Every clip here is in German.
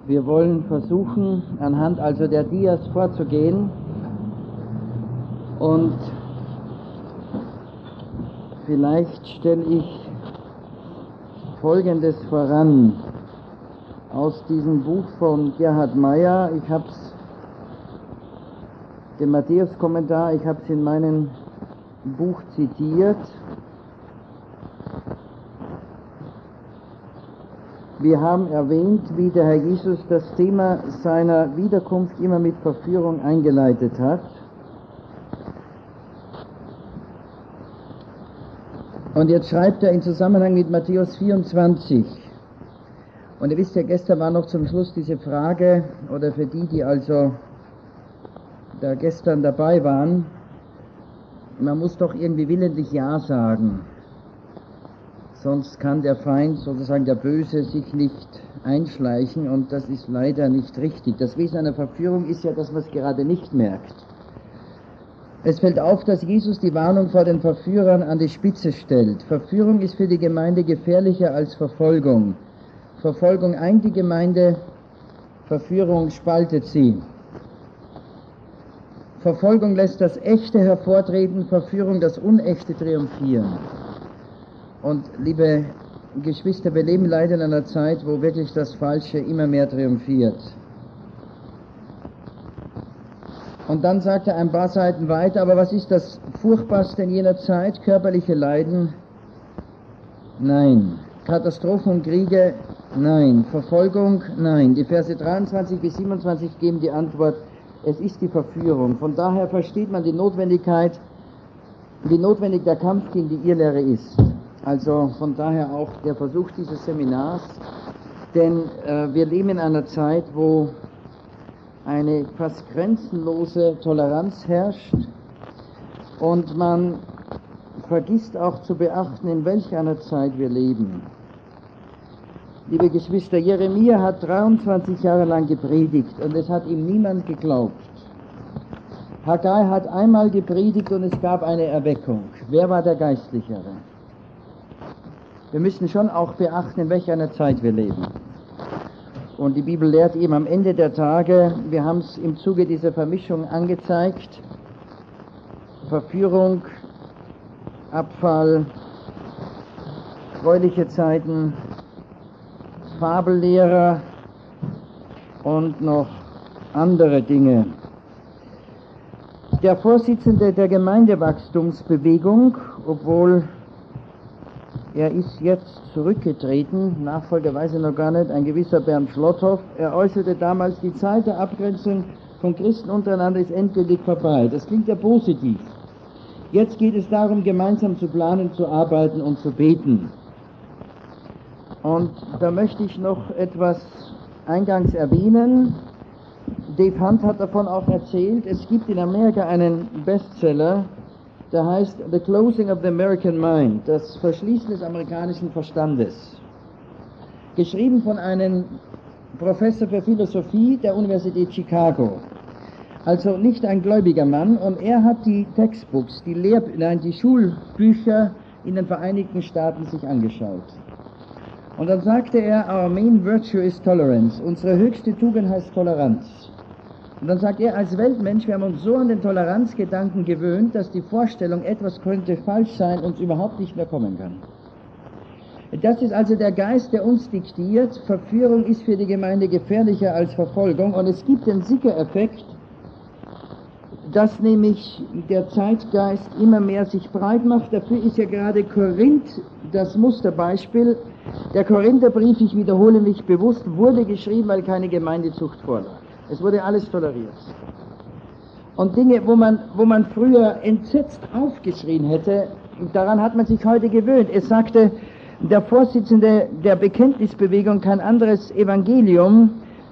Wir wollen versuchen, anhand also der Dias vorzugehen und vielleicht stelle ich Folgendes voran aus diesem Buch von Gerhard Meyer. Ich habe es, den Matthäus-Kommentar, ich habe es in meinem Buch zitiert. Wir haben erwähnt, wie der Herr Jesus das Thema seiner Wiederkunft immer mit Verführung eingeleitet hat. Und jetzt schreibt er in Zusammenhang mit Matthäus 24. Und ihr wisst ja, gestern war noch zum Schluss diese Frage, oder für die, die also da gestern dabei waren, man muss doch irgendwie willentlich Ja sagen. Sonst kann der Feind, sozusagen der Böse, sich nicht einschleichen, und das ist leider nicht richtig. Das Wesen einer Verführung ist ja, dass man es gerade nicht merkt. Es fällt auf, dass Jesus die Warnung vor den Verführern an die Spitze stellt. Verführung ist für die Gemeinde gefährlicher als Verfolgung. Verfolgung eint die Gemeinde, Verführung spaltet sie. Verfolgung lässt das Echte hervortreten, Verführung das Unechte triumphieren. Und liebe Geschwister, wir leben leider in einer Zeit, wo wirklich das Falsche immer mehr triumphiert. Und dann sagt er ein paar Seiten weiter, aber was ist das Furchtbarste in jener Zeit? Körperliche Leiden? Nein. Katastrophen und Kriege? Nein. Verfolgung? Nein. Die Verse 23 bis 27 geben die Antwort, es ist die Verführung. Von daher versteht man die Notwendigkeit, wie notwendig der Kampf gegen die Irrlehre ist. Also von daher auch der Versuch dieses Seminars, denn wir leben in einer Zeit, wo eine fast grenzenlose Toleranz herrscht und man vergisst auch zu beachten, in welch einer Zeit wir leben. Liebe Geschwister, Jeremia hat 23 Jahre lang gepredigt und es hat ihm niemand geglaubt. Haggai hat einmal gepredigt und es gab eine Erweckung. Wer war der Geistlichere? Wir müssen schon auch beachten, in welch einer Zeit wir leben. Und die Bibel lehrt eben am Ende der Tage, wir haben es im Zuge dieser Vermischung angezeigt, Verführung, Abfall, freuliche Zeiten, Fabellehrer und noch andere Dinge. Der Vorsitzende der Gemeindewachstumsbewegung, obwohl er ist jetzt zurückgetreten, Nachfolger weiß ich noch gar nicht, ein gewisser Bernd Schlotthoff. Er äußerte damals, die Zeit der Abgrenzung von Christen untereinander ist endgültig vorbei. Das klingt ja positiv. Jetzt geht es darum, gemeinsam zu planen, zu arbeiten und zu beten. Und da möchte ich noch etwas eingangs erwähnen. Dave Hunt hat davon auch erzählt, es gibt in Amerika einen Bestseller, der heißt The Closing of the American Mind, das Verschließen des amerikanischen Verstandes. Geschrieben von einem Professor für Philosophie der Universität Chicago. Also nicht ein gläubiger Mann, und er hat die Textbooks, die Schulbücher in den Vereinigten Staaten sich angeschaut. Und dann sagte er, our main virtue is tolerance. Unsere höchste Tugend heißt Toleranz. Und dann sagt er, als Weltmensch, wir haben uns so an den Toleranzgedanken gewöhnt, dass die Vorstellung, etwas könnte falsch sein, uns überhaupt nicht mehr kommen kann. Das ist also der Geist, der uns diktiert. Verführung ist für die Gemeinde gefährlicher als Verfolgung. Und es gibt den Sicker-Effekt, dass nämlich der Zeitgeist immer mehr sich breit macht. Dafür ist ja gerade Korinth das Musterbeispiel. Der Korintherbrief, ich wiederhole mich bewusst, wurde geschrieben, weil keine Gemeindezucht vorlag. Es wurde alles toleriert. Und Dinge, wo man früher entsetzt aufgeschrien hätte, daran hat man sich heute gewöhnt. Es sagte der Vorsitzende der Bekenntnisbewegung, kein anderes Evangelium,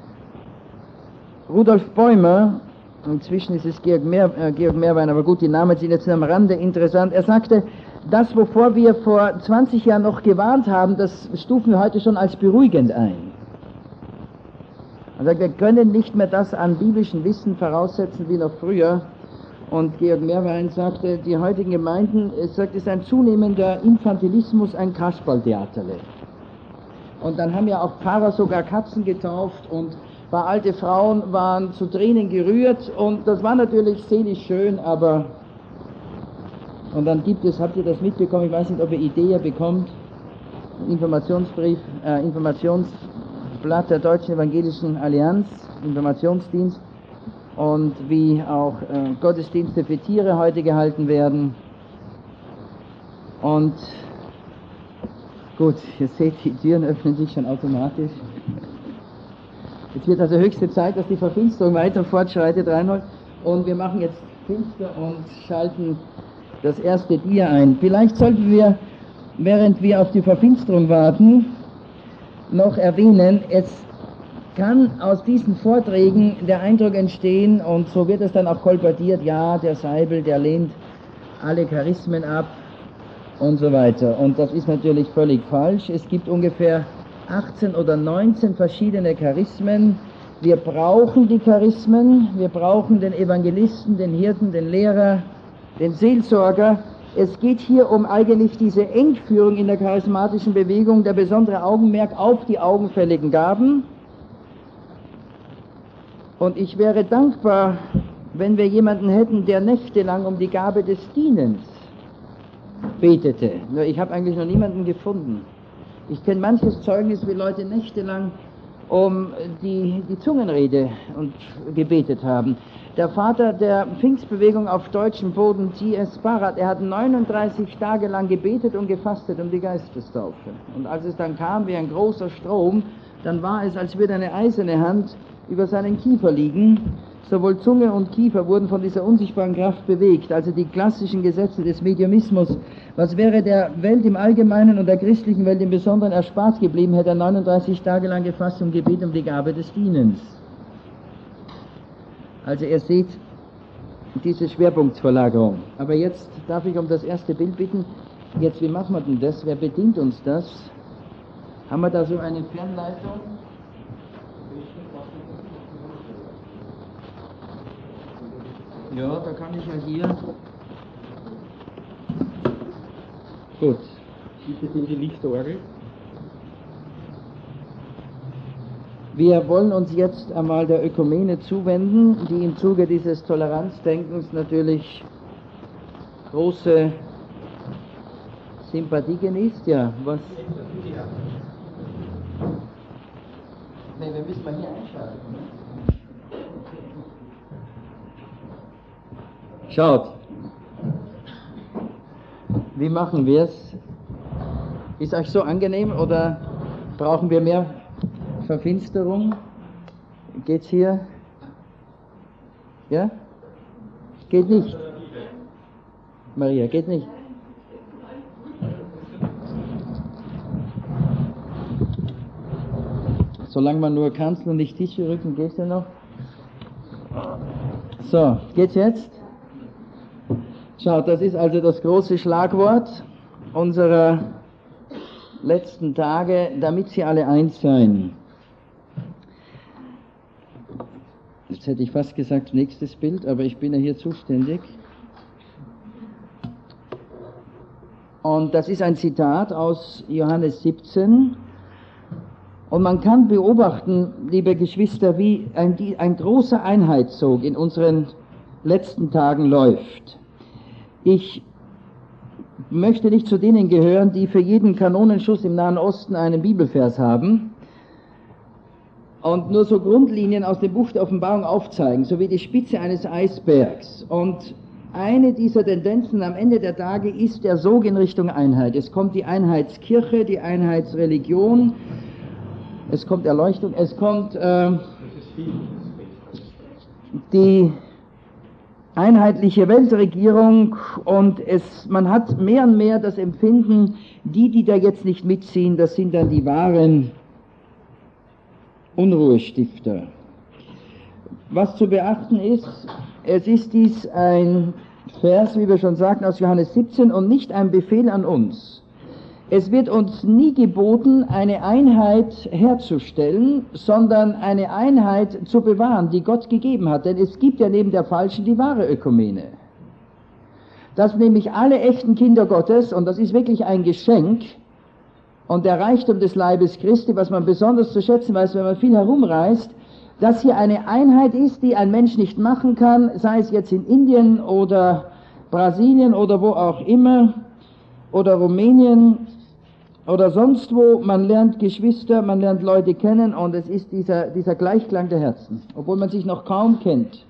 Rudolf Bäumer, inzwischen ist es Georg Mehrwein, aber gut, die Namen sind jetzt am Rande interessant. Er sagte, das, wovor wir vor 20 Jahren noch gewarnt haben, das stufen wir heute schon als beruhigend ein. Er sagt, wir können nicht mehr das an biblischem Wissen voraussetzen wie noch früher. Und Georg Mehrwein sagte, die heutigen Gemeinden, es ist ein zunehmender Infantilismus, ein Kasperltheaterle. Und dann haben ja auch Pfarrer sogar Katzen getauft und ein paar alte Frauen waren zu Tränen gerührt und das war natürlich seelisch schön, aber... Und dann gibt es, habt ihr das mitbekommen, ich weiß nicht, ob ihr IDEA bekommt, Informationsblatt der Deutschen Evangelischen Allianz, Informationsdienst, und wie auch Gottesdienste für Tiere heute gehalten werden. Und gut, ihr seht, die Türen öffnen sich schon automatisch. Es wird also höchste Zeit, dass die Verfinsterung weiter fortschreitet, Reinhold. Und wir machen jetzt finster und schalten das erste Dia ein. Vielleicht sollten wir, während wir auf die Verfinsterung warten, noch erwähnen, es kann aus diesen Vorträgen der Eindruck entstehen, und so wird es dann auch kolportiert, ja, der Seibel, der lehnt alle Charismen ab und so weiter. Und das ist natürlich völlig falsch. Es gibt ungefähr 18 oder 19 verschiedene Charismen. Wir brauchen die Charismen, wir brauchen den Evangelisten, den Hirten, den Lehrer, den Seelsorger. Es geht hier um eigentlich diese Engführung in der charismatischen Bewegung, der besondere Augenmerk auf die augenfälligen Gaben. Und ich wäre dankbar, wenn wir jemanden hätten, der nächtelang um die Gabe des Dienens betete. Nur ich habe eigentlich noch niemanden gefunden. Ich kenne manches Zeugnis, wie Leute nächtelang um die Zungenrede und gebetet haben. Der Vater der Pfingstbewegung auf deutschem Boden, T.S. Barrett, er hat 39 Tage lang gebetet und gefastet um die Geistestaufe. Und als es dann kam wie ein großer Strom, dann war es, als würde eine eiserne Hand über seinen Kiefer liegen. Sowohl Zunge und Kiefer wurden von dieser unsichtbaren Kraft bewegt, also die klassischen Gesetze des Mediumismus. Was wäre der Welt im Allgemeinen und der christlichen Welt im Besonderen erspart geblieben, hätte er 39 Tage lang gefasst und gebeten um die Gabe des Dienens. Also ihr seht diese Schwerpunktsverlagerung. Aber jetzt darf ich um das erste Bild bitten. Jetzt, wie machen wir denn das? Wer bedient uns das? Haben wir da so eine Fernleitung? Ja, da kann ich ja hier. Gut. Bitte in die Lichtorgel. Wir wollen uns jetzt einmal der Ökumene zuwenden, die im Zuge dieses Toleranzdenkens natürlich große Sympathie genießt. Ja, was? Ne, wir müssen mal hier einschalten. Schaut, wie machen wir es? Ist euch so angenehm oder brauchen wir mehr Verfinsterung? Geht's hier? Ja? Geht nicht. Maria, geht nicht. Solange man nur Kanzel und nicht Tische rücken, geht's ja noch. So, geht's jetzt? Schaut, das ist also das große Schlagwort unserer letzten Tage, damit sie alle eins seien. Jetzt hätte ich fast gesagt, nächstes Bild, aber ich bin ja hier zuständig. Und das ist ein Zitat aus Johannes 17. Und man kann beobachten, liebe Geschwister, wie ein großer Einheitszug in unseren letzten Tagen läuft. Ich möchte nicht zu denen gehören, die für jeden Kanonenschuss im Nahen Osten einen Bibelvers haben und nur so Grundlinien aus dem Buch der Offenbarung aufzeigen, so wie die Spitze eines Eisbergs. Und eine dieser Tendenzen am Ende der Tage ist der Sog in Richtung Einheit. Es kommt die Einheitskirche, die Einheitsreligion, es kommt Erleuchtung, es kommt die einheitliche Weltregierung, und man hat mehr und mehr das Empfinden, die da jetzt nicht mitziehen, das sind dann die wahren Unruhestifter. Was zu beachten ist, es ist dies ein Vers, wie wir schon sagten, aus Johannes 17 und nicht ein Befehl an uns. Es wird uns nie geboten, eine Einheit herzustellen, sondern eine Einheit zu bewahren, die Gott gegeben hat. Denn es gibt ja neben der falschen die wahre Ökumene. Dass nämlich alle echten Kinder Gottes, und das ist wirklich ein Geschenk, und der Reichtum des Leibes Christi, was man besonders zu schätzen weiß, wenn man viel herumreist, dass hier eine Einheit ist, die ein Mensch nicht machen kann, sei es jetzt in Indien oder Brasilien oder wo auch immer, oder Rumänien oder sonst wo. Man lernt Geschwister, man lernt Leute kennen und es ist dieser Gleichklang der Herzen, obwohl man sich noch kaum kennt.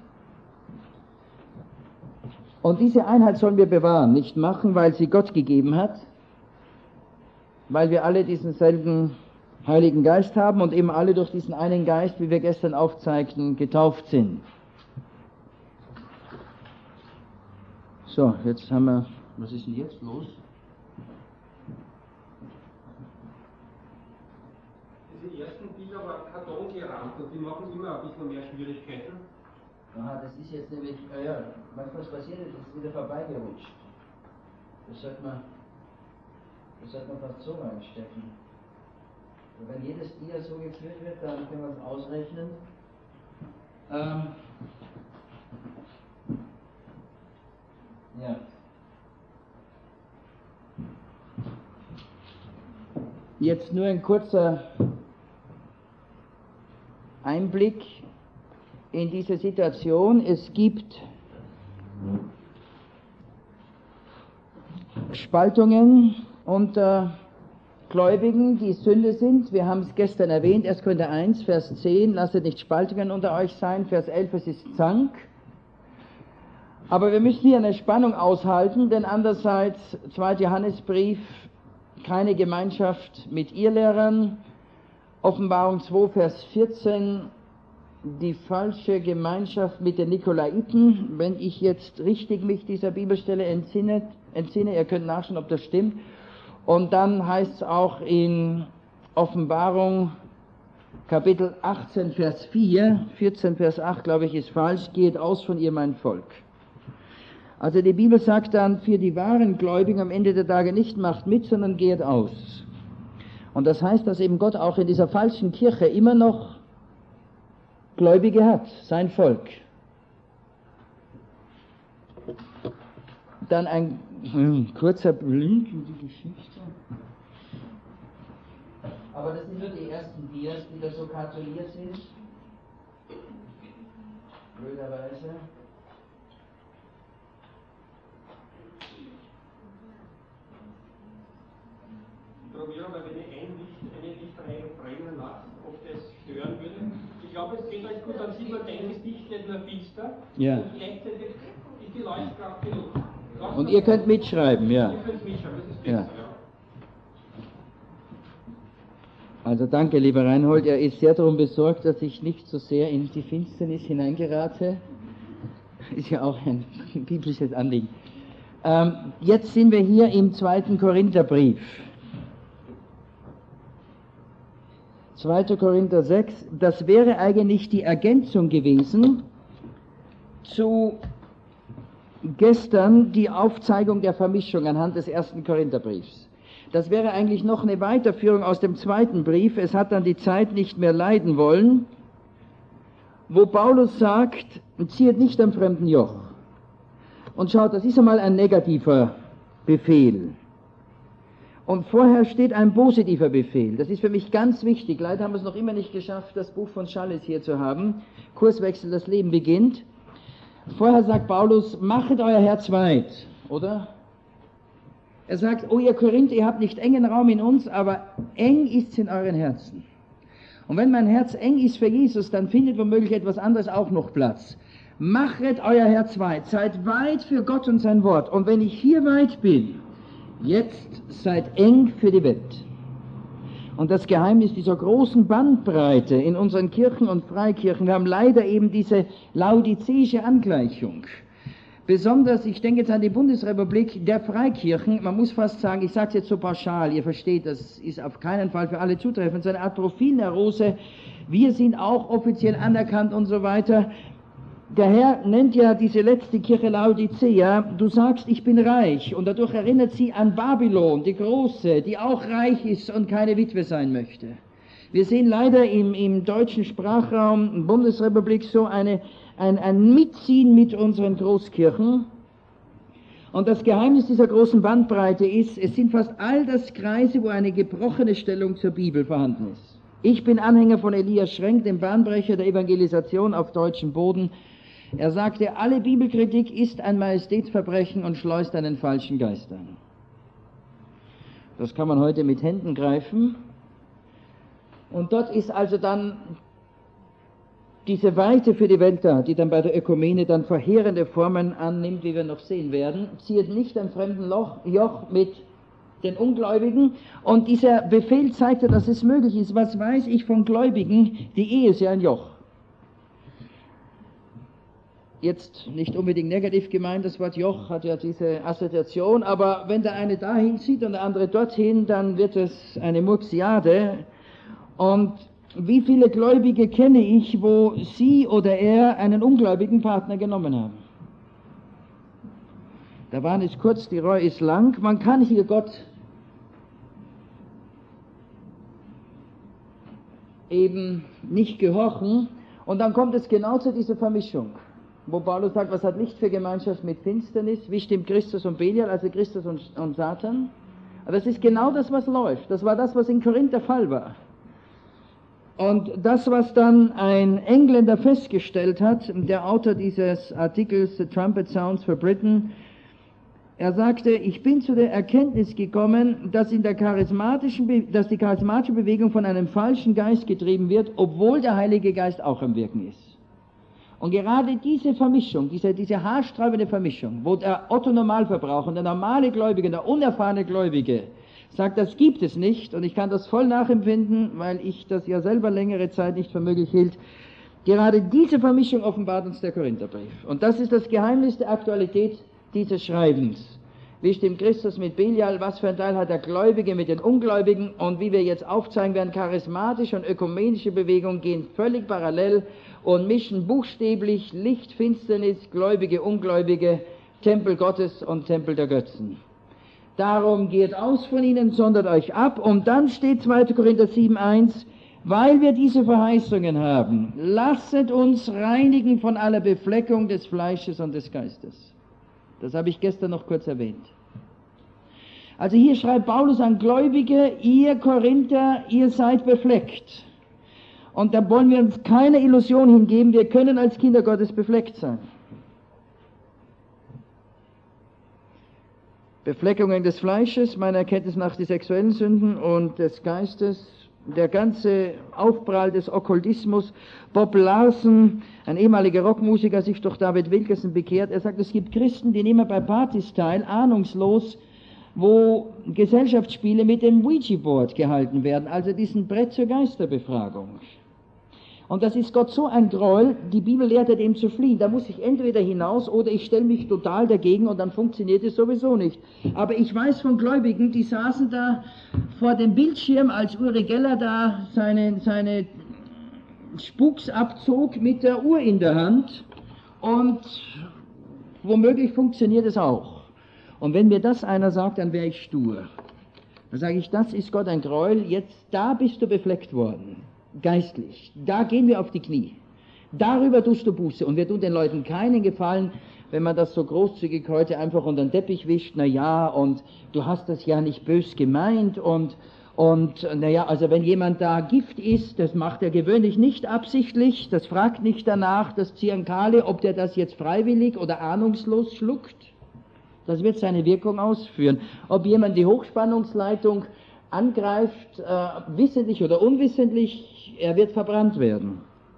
Und diese Einheit sollen wir bewahren, nicht machen, weil sie Gott gegeben hat, weil wir alle diesen selben Heiligen Geist haben und eben alle durch diesen einen Geist, wie wir gestern aufzeigten, getauft sind. So, jetzt haben wir, was ist denn jetzt los? Diese ersten Bilder waren kartongerahmt und die machen immer ein bisschen mehr Schwierigkeiten. Aha, das ist jetzt nämlich, manchmal was passiert ist, ist wieder vorbeigerutscht. Das sollte man fast so reinstecken. Und wenn jedes Dia so geführt wird, dann können wir es ausrechnen. Ja. Jetzt nur ein kurzer Einblick in diese Situation. Es gibt Spaltungen unter Gläubigen, die Sünde sind. Wir haben es gestern erwähnt, 1. Korinther 1, Vers 10, lasset nicht Spaltungen unter euch sein, Vers 11, es ist Zank. Aber wir müssen hier eine Spannung aushalten, denn andererseits, 2. Johannesbrief, keine Gemeinschaft mit Irrlehrern, Offenbarung 2, Vers 14, die falsche Gemeinschaft mit den Nikolaiten, wenn ich jetzt richtig mich dieser Bibelstelle entsinne, ihr könnt nachschauen, ob das stimmt. Und dann heißt es auch in Offenbarung Kapitel 18, Vers 4, 14, Vers 8, glaube ich, ist falsch, geht aus von ihr mein Volk. Also die Bibel sagt dann, für die wahren Gläubigen am Ende der Tage nicht macht mit, sondern geht aus. Und das heißt, dass eben Gott auch in dieser falschen Kirche immer noch Gläubige hat, sein Volk. Dann ein kurzer Blick in die Geschichte. Aber das sind nur die ersten Dias, die da so kartoniert sind. Blöderweise. Probieren wir, wenn ich eine Lichtreihe brennen lasse, ob das stören würde. Ich glaube, es geht euch gut, dann sieht man dein Gesicht nicht nur finster. Ja. Und gleichzeitig ist die Leuchtkraft genug. Und ihr könnt mitschreiben, ja. Ihr könnt mitschreiben, das ist besser, Ja. Also danke, lieber Reinhold. Er ist sehr darum besorgt, dass ich nicht so sehr in die Finsternis hineingerate. Ist ja auch ein biblisches Anliegen. Jetzt sind wir hier im 2. Korintherbrief. 2. Korinther 6, das wäre eigentlich die Ergänzung gewesen zu gestern die Aufzeigung der Vermischung anhand des 1. Korintherbriefs. Das wäre eigentlich noch eine Weiterführung aus dem 2. Brief, es hat dann die Zeit nicht mehr leiden wollen, wo Paulus sagt, ziehet nicht am fremden Joch. Und schaut, das ist einmal ein negativer Befehl. Und vorher steht ein positiver Befehl. Das ist für mich ganz wichtig. Leider haben wir es noch immer nicht geschafft, das Buch von Schalles hier zu haben. Kurswechsel, das Leben beginnt. Vorher sagt Paulus, machet euer Herz weit, oder? Er sagt, oh ihr Korinther, ihr habt nicht engen Raum in uns, aber eng ist's in euren Herzen. Und wenn mein Herz eng ist für Jesus, dann findet womöglich etwas anderes auch noch Platz. Machet euer Herz weit, seid weit für Gott und sein Wort. Und wenn ich hier weit bin, jetzt seid eng für die Welt. Und das Geheimnis dieser großen Bandbreite in unseren Kirchen und Freikirchen, wir haben leider eben diese laodizische Angleichung. Besonders, ich denke jetzt an die Bundesrepublik der Freikirchen, man muss fast sagen, ich sage es jetzt so pauschal, ihr versteht, das ist auf keinen Fall für alle zutreffend, so eine Art Profilneurose, wir sind auch offiziell anerkannt und so weiter. Der Herr nennt ja diese letzte Kirche Laodicea, du sagst, ich bin reich, und dadurch erinnert sie an Babylon, die große, die auch reich ist und keine Witwe sein möchte. Wir sehen leider im deutschen Sprachraum, Bundesrepublik, so ein Mitziehen mit unseren Großkirchen. Und das Geheimnis dieser großen Bandbreite ist, es sind fast all das Kreise, wo eine gebrochene Stellung zur Bibel vorhanden ist. Ich bin Anhänger von Elias Schrenk, dem Bahnbrecher der Evangelisation auf deutschem Boden. Er sagte, alle Bibelkritik ist ein Majestätsverbrechen und schleust einen falschen Geist an. Das kann man heute mit Händen greifen. Und dort ist also dann diese Weite für die Welt da, die dann bei der Ökumene dann verheerende Formen annimmt, wie wir noch sehen werden, zieht nicht am fremden Joch mit den Ungläubigen. Und dieser Befehl zeigte, dass es möglich ist. Was weiß ich von Gläubigen? Die Ehe ist ja ein Joch. Jetzt nicht unbedingt negativ gemeint, das Wort Joch hat ja diese Assoziation, aber wenn der eine dahin zieht und der andere dorthin, dann wird es eine Murksiade. Und wie viele Gläubige kenne ich, wo sie oder er einen ungläubigen Partner genommen haben? Der Wahn ist kurz, die Reue ist lang. Man kann hier Gott eben nicht gehorchen. Und dann kommt es genau zu dieser Vermischung, wo Paulus sagt, was hat Licht für Gemeinschaft mit Finsternis? Wie stimmt Christus und Belial, also Christus und Satan? Aber das ist genau das, was läuft. Das war das, was in Korinth der Fall war. Und das, was dann ein Engländer festgestellt hat, der Autor dieses Artikels The Trumpet Sounds for Britain, er sagte, ich bin zu der Erkenntnis gekommen, dass die charismatische Bewegung von einem falschen Geist getrieben wird, obwohl der Heilige Geist auch am Wirken ist. Und gerade diese Vermischung, diese haarsträubende Vermischung, wo der Otto-Normalverbraucher, der normale Gläubige, der unerfahrene Gläubige sagt, das gibt es nicht, und ich kann das voll nachempfinden, weil ich das ja selber längere Zeit nicht für möglich hielt. Gerade diese Vermischung offenbart uns der Korintherbrief. Und das ist das Geheimnis der Aktualität dieses Schreibens. Wie stimmt Christus mit Belial, was für ein Teil hat der Gläubige mit den Ungläubigen, und wie wir jetzt aufzeigen werden, charismatische und ökumenische Bewegungen gehen völlig parallel und mischen buchstäblich Licht, Finsternis, Gläubige, Ungläubige, Tempel Gottes und Tempel der Götzen. Darum geht aus von ihnen, sondert euch ab. Und dann steht 2. Korinther 7,1, weil wir diese Verheißungen haben, lasset uns reinigen von aller Befleckung des Fleisches und des Geistes. Das habe ich gestern noch kurz erwähnt. Also hier schreibt Paulus an Gläubige, ihr Korinther, ihr seid befleckt. Und da wollen wir uns keine Illusion hingeben, wir können als Kinder Gottes befleckt sein. Befleckungen des Fleisches, meiner Erkenntnis nach die sexuellen Sünden, und des Geistes, der ganze Aufprall des Okkultismus. Bob Larson, ein ehemaliger Rockmusiker, sich durch David Wilkerson bekehrt. Er sagt, es gibt Christen, die nehmen bei Partys teil, ahnungslos, wo Gesellschaftsspiele mit dem Ouija-Board gehalten werden, also diesen Brett zur Geisterbefragung. Und das ist Gott so ein Gräuel, die Bibel lehrt ja dem zu fliehen. Da muss ich entweder hinaus oder ich stelle mich total dagegen und dann funktioniert es sowieso nicht. Aber ich weiß von Gläubigen, die saßen da vor dem Bildschirm, als Uri Geller da seine Spuks abzog mit der Uhr in der Hand, und womöglich funktioniert es auch. Und wenn mir das einer sagt, dann wäre ich stur. Dann sage ich, das ist Gott ein Gräuel, jetzt da bist du befleckt worden. Geistlich. Da gehen wir auf die Knie. Darüber tust du Buße. Und wir tun den Leuten keinen Gefallen, wenn man das so großzügig heute einfach unter den Teppich wischt. Na ja, und du hast das ja nicht bös gemeint. Und na ja, also wenn jemand da Gift isst, das macht er gewöhnlich nicht absichtlich. Das fragt nicht danach, das Zyankale, ob der das jetzt freiwillig oder ahnungslos schluckt. Das wird seine Wirkung ausführen. Ob jemand die Hochspannungsleitung angreift, wissentlich oder unwissentlich, er wird verbrannt werden.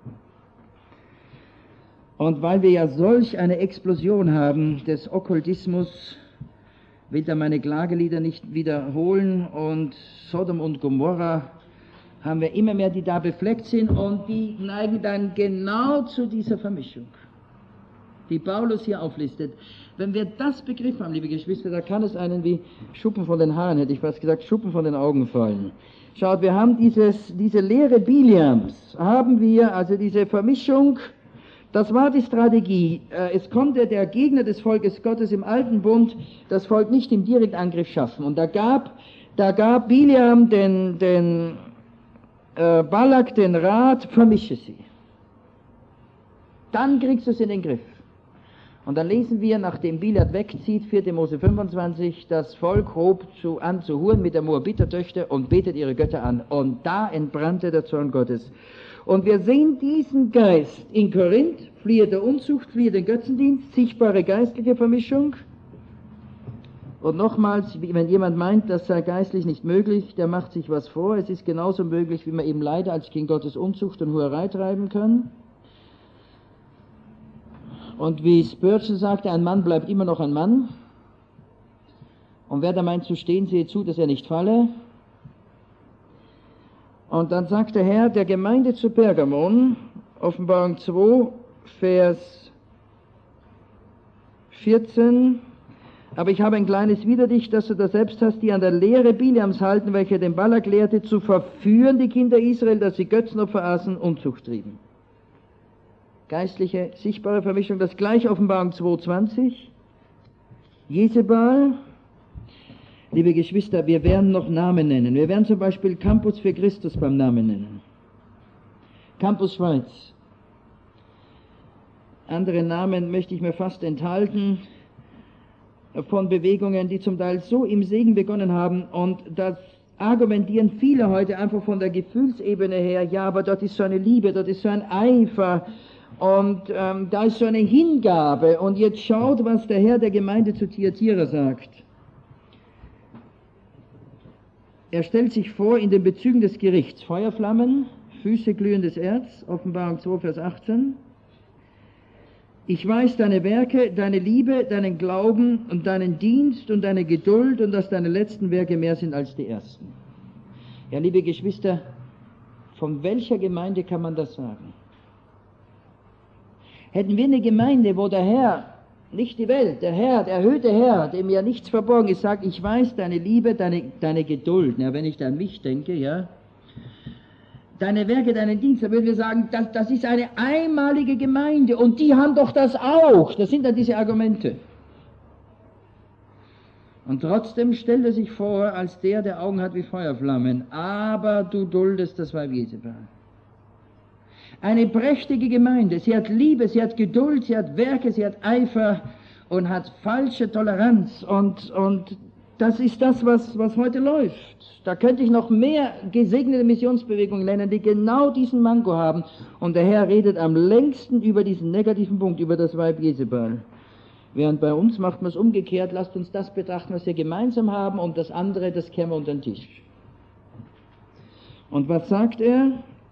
Und weil wir ja solch eine Explosion haben des Okkultismus, will da meine Klagelieder nicht wiederholen, und Sodom und Gomorra haben wir immer mehr, die da befleckt sind, und die neigen dann genau zu dieser Vermischung, die Paulus hier auflistet. Wenn wir das begriffen haben, liebe Geschwister, da kann es einen wie Schuppen von den Haaren, hätte ich fast gesagt, Schuppen von den Augen fallen. Schaut, wir haben diese Lehre Biliams, haben wir, also diese Vermischung, das war die Strategie. Es konnte der Gegner des Volkes Gottes im Alten Bund das Volk nicht im Direktangriff schaffen. Und da gab Biliam den Balak den Rat, vermische sie. Dann kriegst du es in den Griff. Und dann lesen wir, nachdem Bileam wegzieht, 4. Mose 25, das Volk hob an zu Huren mit der Moabitertöchter und betet ihre Götter an. Und da entbrannte der Zorn Gottes. Und wir sehen diesen Geist in Korinth, fliehe der Unzucht, fliehe den Götzendienst, sichtbare geistliche Vermischung. Und nochmals, wenn jemand meint, das sei geistlich nicht möglich, der macht sich was vor. Es ist genauso möglich, wie man eben leider als Kind Gottes Unzucht und Hurerei treiben kann. Und wie Spurgeon sagte, ein Mann bleibt immer noch ein Mann. Und wer da meint zu stehen, sehe zu, dass er nicht falle. Und dann sagt der Herr der Gemeinde zu Pergamon, Offenbarung 2, Vers 14, aber ich habe ein kleines wider dich, dass du da selbst hast, die an der Lehre Bileams halten, welcher den Balak lehrte, zu verführen die Kinder Israel, dass sie Götzenopfer aßen, Unzucht trieben. Geistliche, sichtbare Vermischung, das gleiche Offenbarung 2,20. Jezebel, liebe Geschwister, wir werden noch Namen nennen. Wir werden zum Beispiel Campus für Christus beim Namen nennen. Campus Schweiz. Andere Namen möchte ich mir fast enthalten, von Bewegungen, die zum Teil so im Segen begonnen haben, und das argumentieren viele heute einfach von der Gefühlsebene her, ja, aber dort ist so eine Liebe, dort ist so ein Eifer, und da ist so eine Hingabe. Und jetzt schaut, was der Herr der Gemeinde zu Thyatira sagt. Er stellt sich vor in den Bezügen des Gerichts. Feuerflammen, Füße glühendes Erz, Offenbarung 2, Vers 18. Ich weiß deine Werke, deine Liebe, deinen Glauben und deinen Dienst und deine Geduld und dass deine letzten Werke mehr sind als die ersten. Ja, liebe Geschwister, von welcher Gemeinde kann man das sagen? Hätten wir eine Gemeinde, wo der Herr, nicht die Welt, der Herr, der erhöhte Herr, dem ja nichts verborgen ist, sagt, ich weiß deine Liebe, deine Geduld. Ja, wenn ich da an mich denke, ja, deine Werke, deinen Dienst, dann würden wir sagen, das ist eine einmalige Gemeinde und die haben doch das auch. Das sind dann diese Argumente. Und trotzdem stellt er sich vor, als der Augen hat wie Feuerflammen, aber du duldest das Weib Jezebel. Eine prächtige Gemeinde, sie hat Liebe, sie hat Geduld, sie hat Werke, sie hat Eifer und hat falsche Toleranz und das ist das, was heute läuft. Da könnte ich noch mehr gesegnete Missionsbewegungen nennen, die genau diesen Manko haben. Und der Herr redet am längsten über diesen negativen Punkt, über das Weib Jezebel. Während bei uns macht man es umgekehrt, lasst uns das betrachten, was wir gemeinsam haben, und das andere, das kehren wir unter den Tisch. Und was sagt er?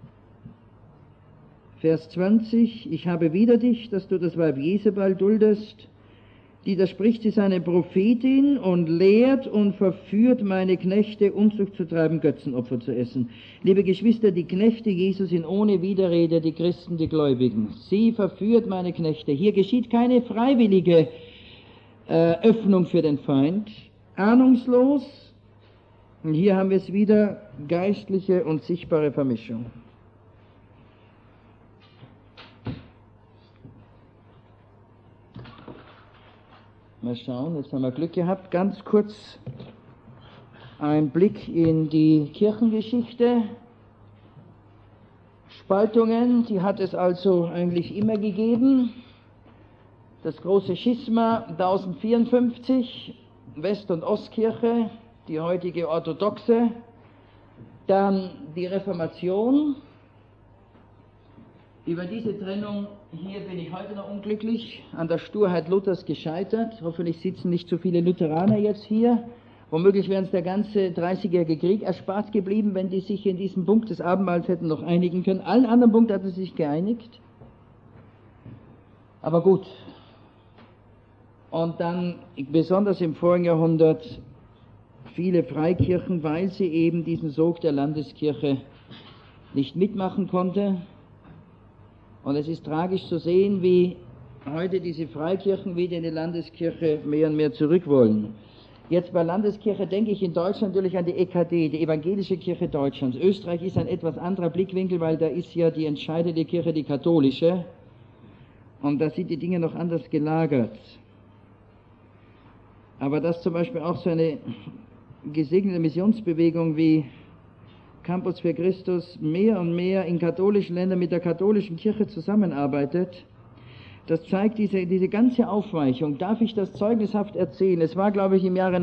Vers 20, ich habe wider dich, dass du das Weib Jezebel duldest, die da spricht, sie ist eine Prophetin und lehrt und verführt meine Knechte, Unzucht zu treiben, Götzenopfer zu essen. Liebe Geschwister, die Knechte Jesus sind ohne Widerrede die Christen, die Gläubigen. Sie verführt meine Knechte. Hier geschieht keine freiwillige Öffnung für den Feind. Ahnungslos. Und hier haben wir es wieder, geistliche und sichtbare Vermischung. Mal schauen, jetzt haben wir Glück gehabt. Ganz kurz ein Blick in die Kirchengeschichte. Spaltungen, die hat es also eigentlich immer gegeben. Das große Schisma 1054, West- und Ostkirche, die heutige orthodoxe. Dann die Reformation. Über diese Trennung hier bin ich heute noch unglücklich, an der Sturheit Luthers gescheitert. Hoffentlich sitzen nicht zu viele Lutheraner jetzt hier. Womöglich wäre uns der ganze 30-jährige Krieg erspart geblieben, wenn die sich in diesem Punkt des Abendmahls hätten noch einigen können. Allen anderen Punkten hatten sie sich geeinigt. Aber gut. Und dann, besonders im vorigen Jahrhundert, viele Freikirchen, weil sie eben diesen Sog der Landeskirche nicht mitmachen konnte. Und es ist tragisch zu sehen, wie heute diese Freikirchen wieder in die Landeskirche mehr und mehr zurück wollen. Jetzt bei Landeskirche denke ich in Deutschland natürlich an die EKD, die Evangelische Kirche Deutschlands. Österreich ist ein etwas anderer Blickwinkel, weil da ist ja die entscheidende Kirche die katholische. Und da sind die Dinge noch anders gelagert. Aber dass zum Beispiel auch so eine gesegnete Missionsbewegung wie Campus für Christus mehr und mehr in katholischen Ländern mit der katholischen Kirche zusammenarbeitet, das zeigt diese ganze Aufweichung. Darf ich das zeugnishaft erzählen? Es war, glaube ich, im Jahre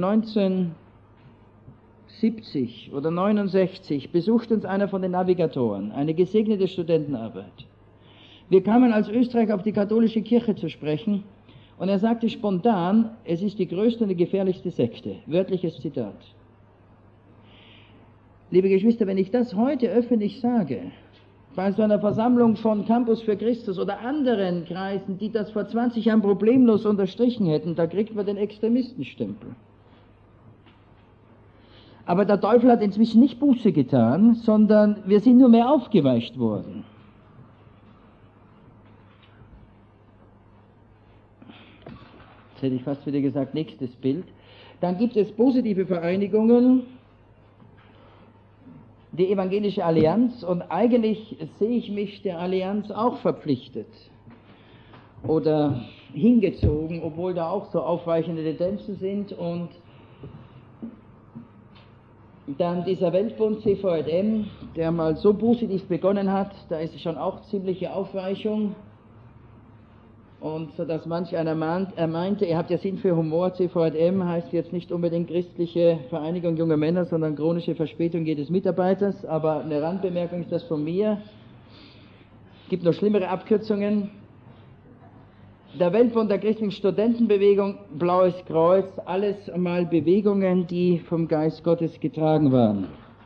1970 oder 69, besucht uns einer von den Navigatoren, eine gesegnete Studentenarbeit. Wir kamen als Österreich auf die katholische Kirche zu sprechen und er sagte spontan, es ist die größte und die gefährlichste Sekte. Wörtliches Zitat. Liebe Geschwister, wenn ich das heute öffentlich sage, bei so einer Versammlung von Campus für Christus oder anderen Kreisen, die das vor 20 Jahren problemlos unterstrichen hätten, da kriegt man den Extremistenstempel. Aber der Teufel hat inzwischen nicht Buße getan, sondern wir sind nur mehr aufgeweicht worden. Jetzt hätte ich fast wieder gesagt, nächstes Bild. Dann gibt es positive Vereinigungen, die Evangelische Allianz, und eigentlich sehe ich mich der Allianz auch verpflichtet oder hingezogen, obwohl da auch so aufweichende Tendenzen sind. Und dann dieser Weltbund CVJM, der mal so positiv begonnen hat, da ist schon auch ziemliche Aufweichung. Und so dass manch einer meinte, ihr habt ja Sinn für Humor, CVJM heißt jetzt nicht unbedingt christliche Vereinigung junger Männer, sondern chronische Verspätung jedes Mitarbeiters, aber eine Randbemerkung ist das von mir. Es gibt noch schlimmere Abkürzungen. Der Weltbund der christlichen Studentenbewegung, Blaues Kreuz, alles mal Bewegungen, die vom Geist Gottes getragen waren.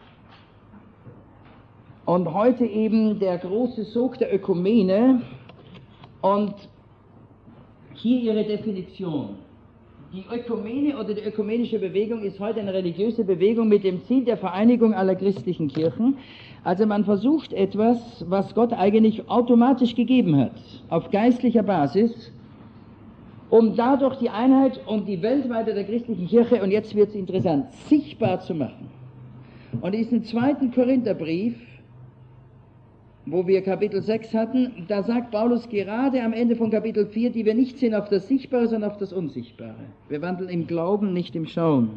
Und heute eben der große Sog der Ökumene und hier ihre Definition. Die Ökumene oder die ökumenische Bewegung ist heute eine religiöse Bewegung mit dem Ziel der Vereinigung aller christlichen Kirchen. Also man versucht etwas, was Gott eigentlich automatisch gegeben hat, auf geistlicher Basis, um dadurch die Einheit und die Weltweite der christlichen Kirche, und jetzt wird es interessant, sichtbar zu machen. Und diesen 2. Korintherbrief, wo wir Kapitel 6 hatten, da sagt Paulus gerade am Ende von Kapitel 4, die wir nicht sehen auf das Sichtbare, sondern auf das Unsichtbare. Wir wandeln im Glauben, nicht im Schauen.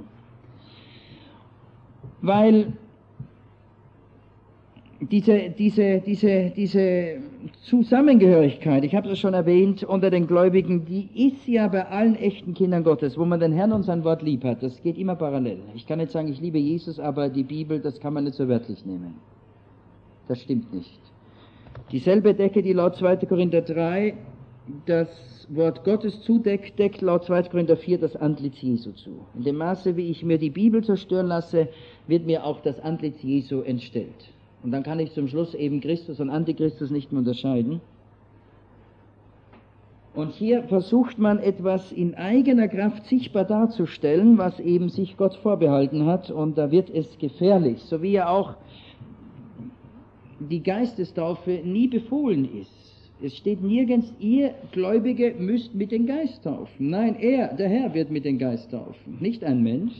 Weil diese Zusammengehörigkeit, ich habe es schon erwähnt, unter den Gläubigen, die ist ja bei allen echten Kindern Gottes, wo man den Herrn und sein Wort lieb hat. Das geht immer parallel. Ich kann nicht sagen, ich liebe Jesus, aber die Bibel, das kann man nicht so wörtlich nehmen. Das stimmt nicht. Dieselbe Decke, die laut 2. Korinther 3 das Wort Gottes zudeckt, deckt laut 2. Korinther 4 das Antlitz Jesu zu. In dem Maße, wie ich mir die Bibel zerstören lasse, wird mir auch das Antlitz Jesu entstellt. Und dann kann ich zum Schluss eben Christus und Antichristus nicht mehr unterscheiden. Und hier versucht man etwas in eigener Kraft sichtbar darzustellen, was eben sich Gott vorbehalten hat, und da wird es gefährlich, so wie ja auch die Geistestaufe nie befohlen ist. Es steht nirgends, ihr Gläubige müsst mit dem Geist taufen. Nein, der Herr wird mit dem Geist taufen, nicht ein Mensch.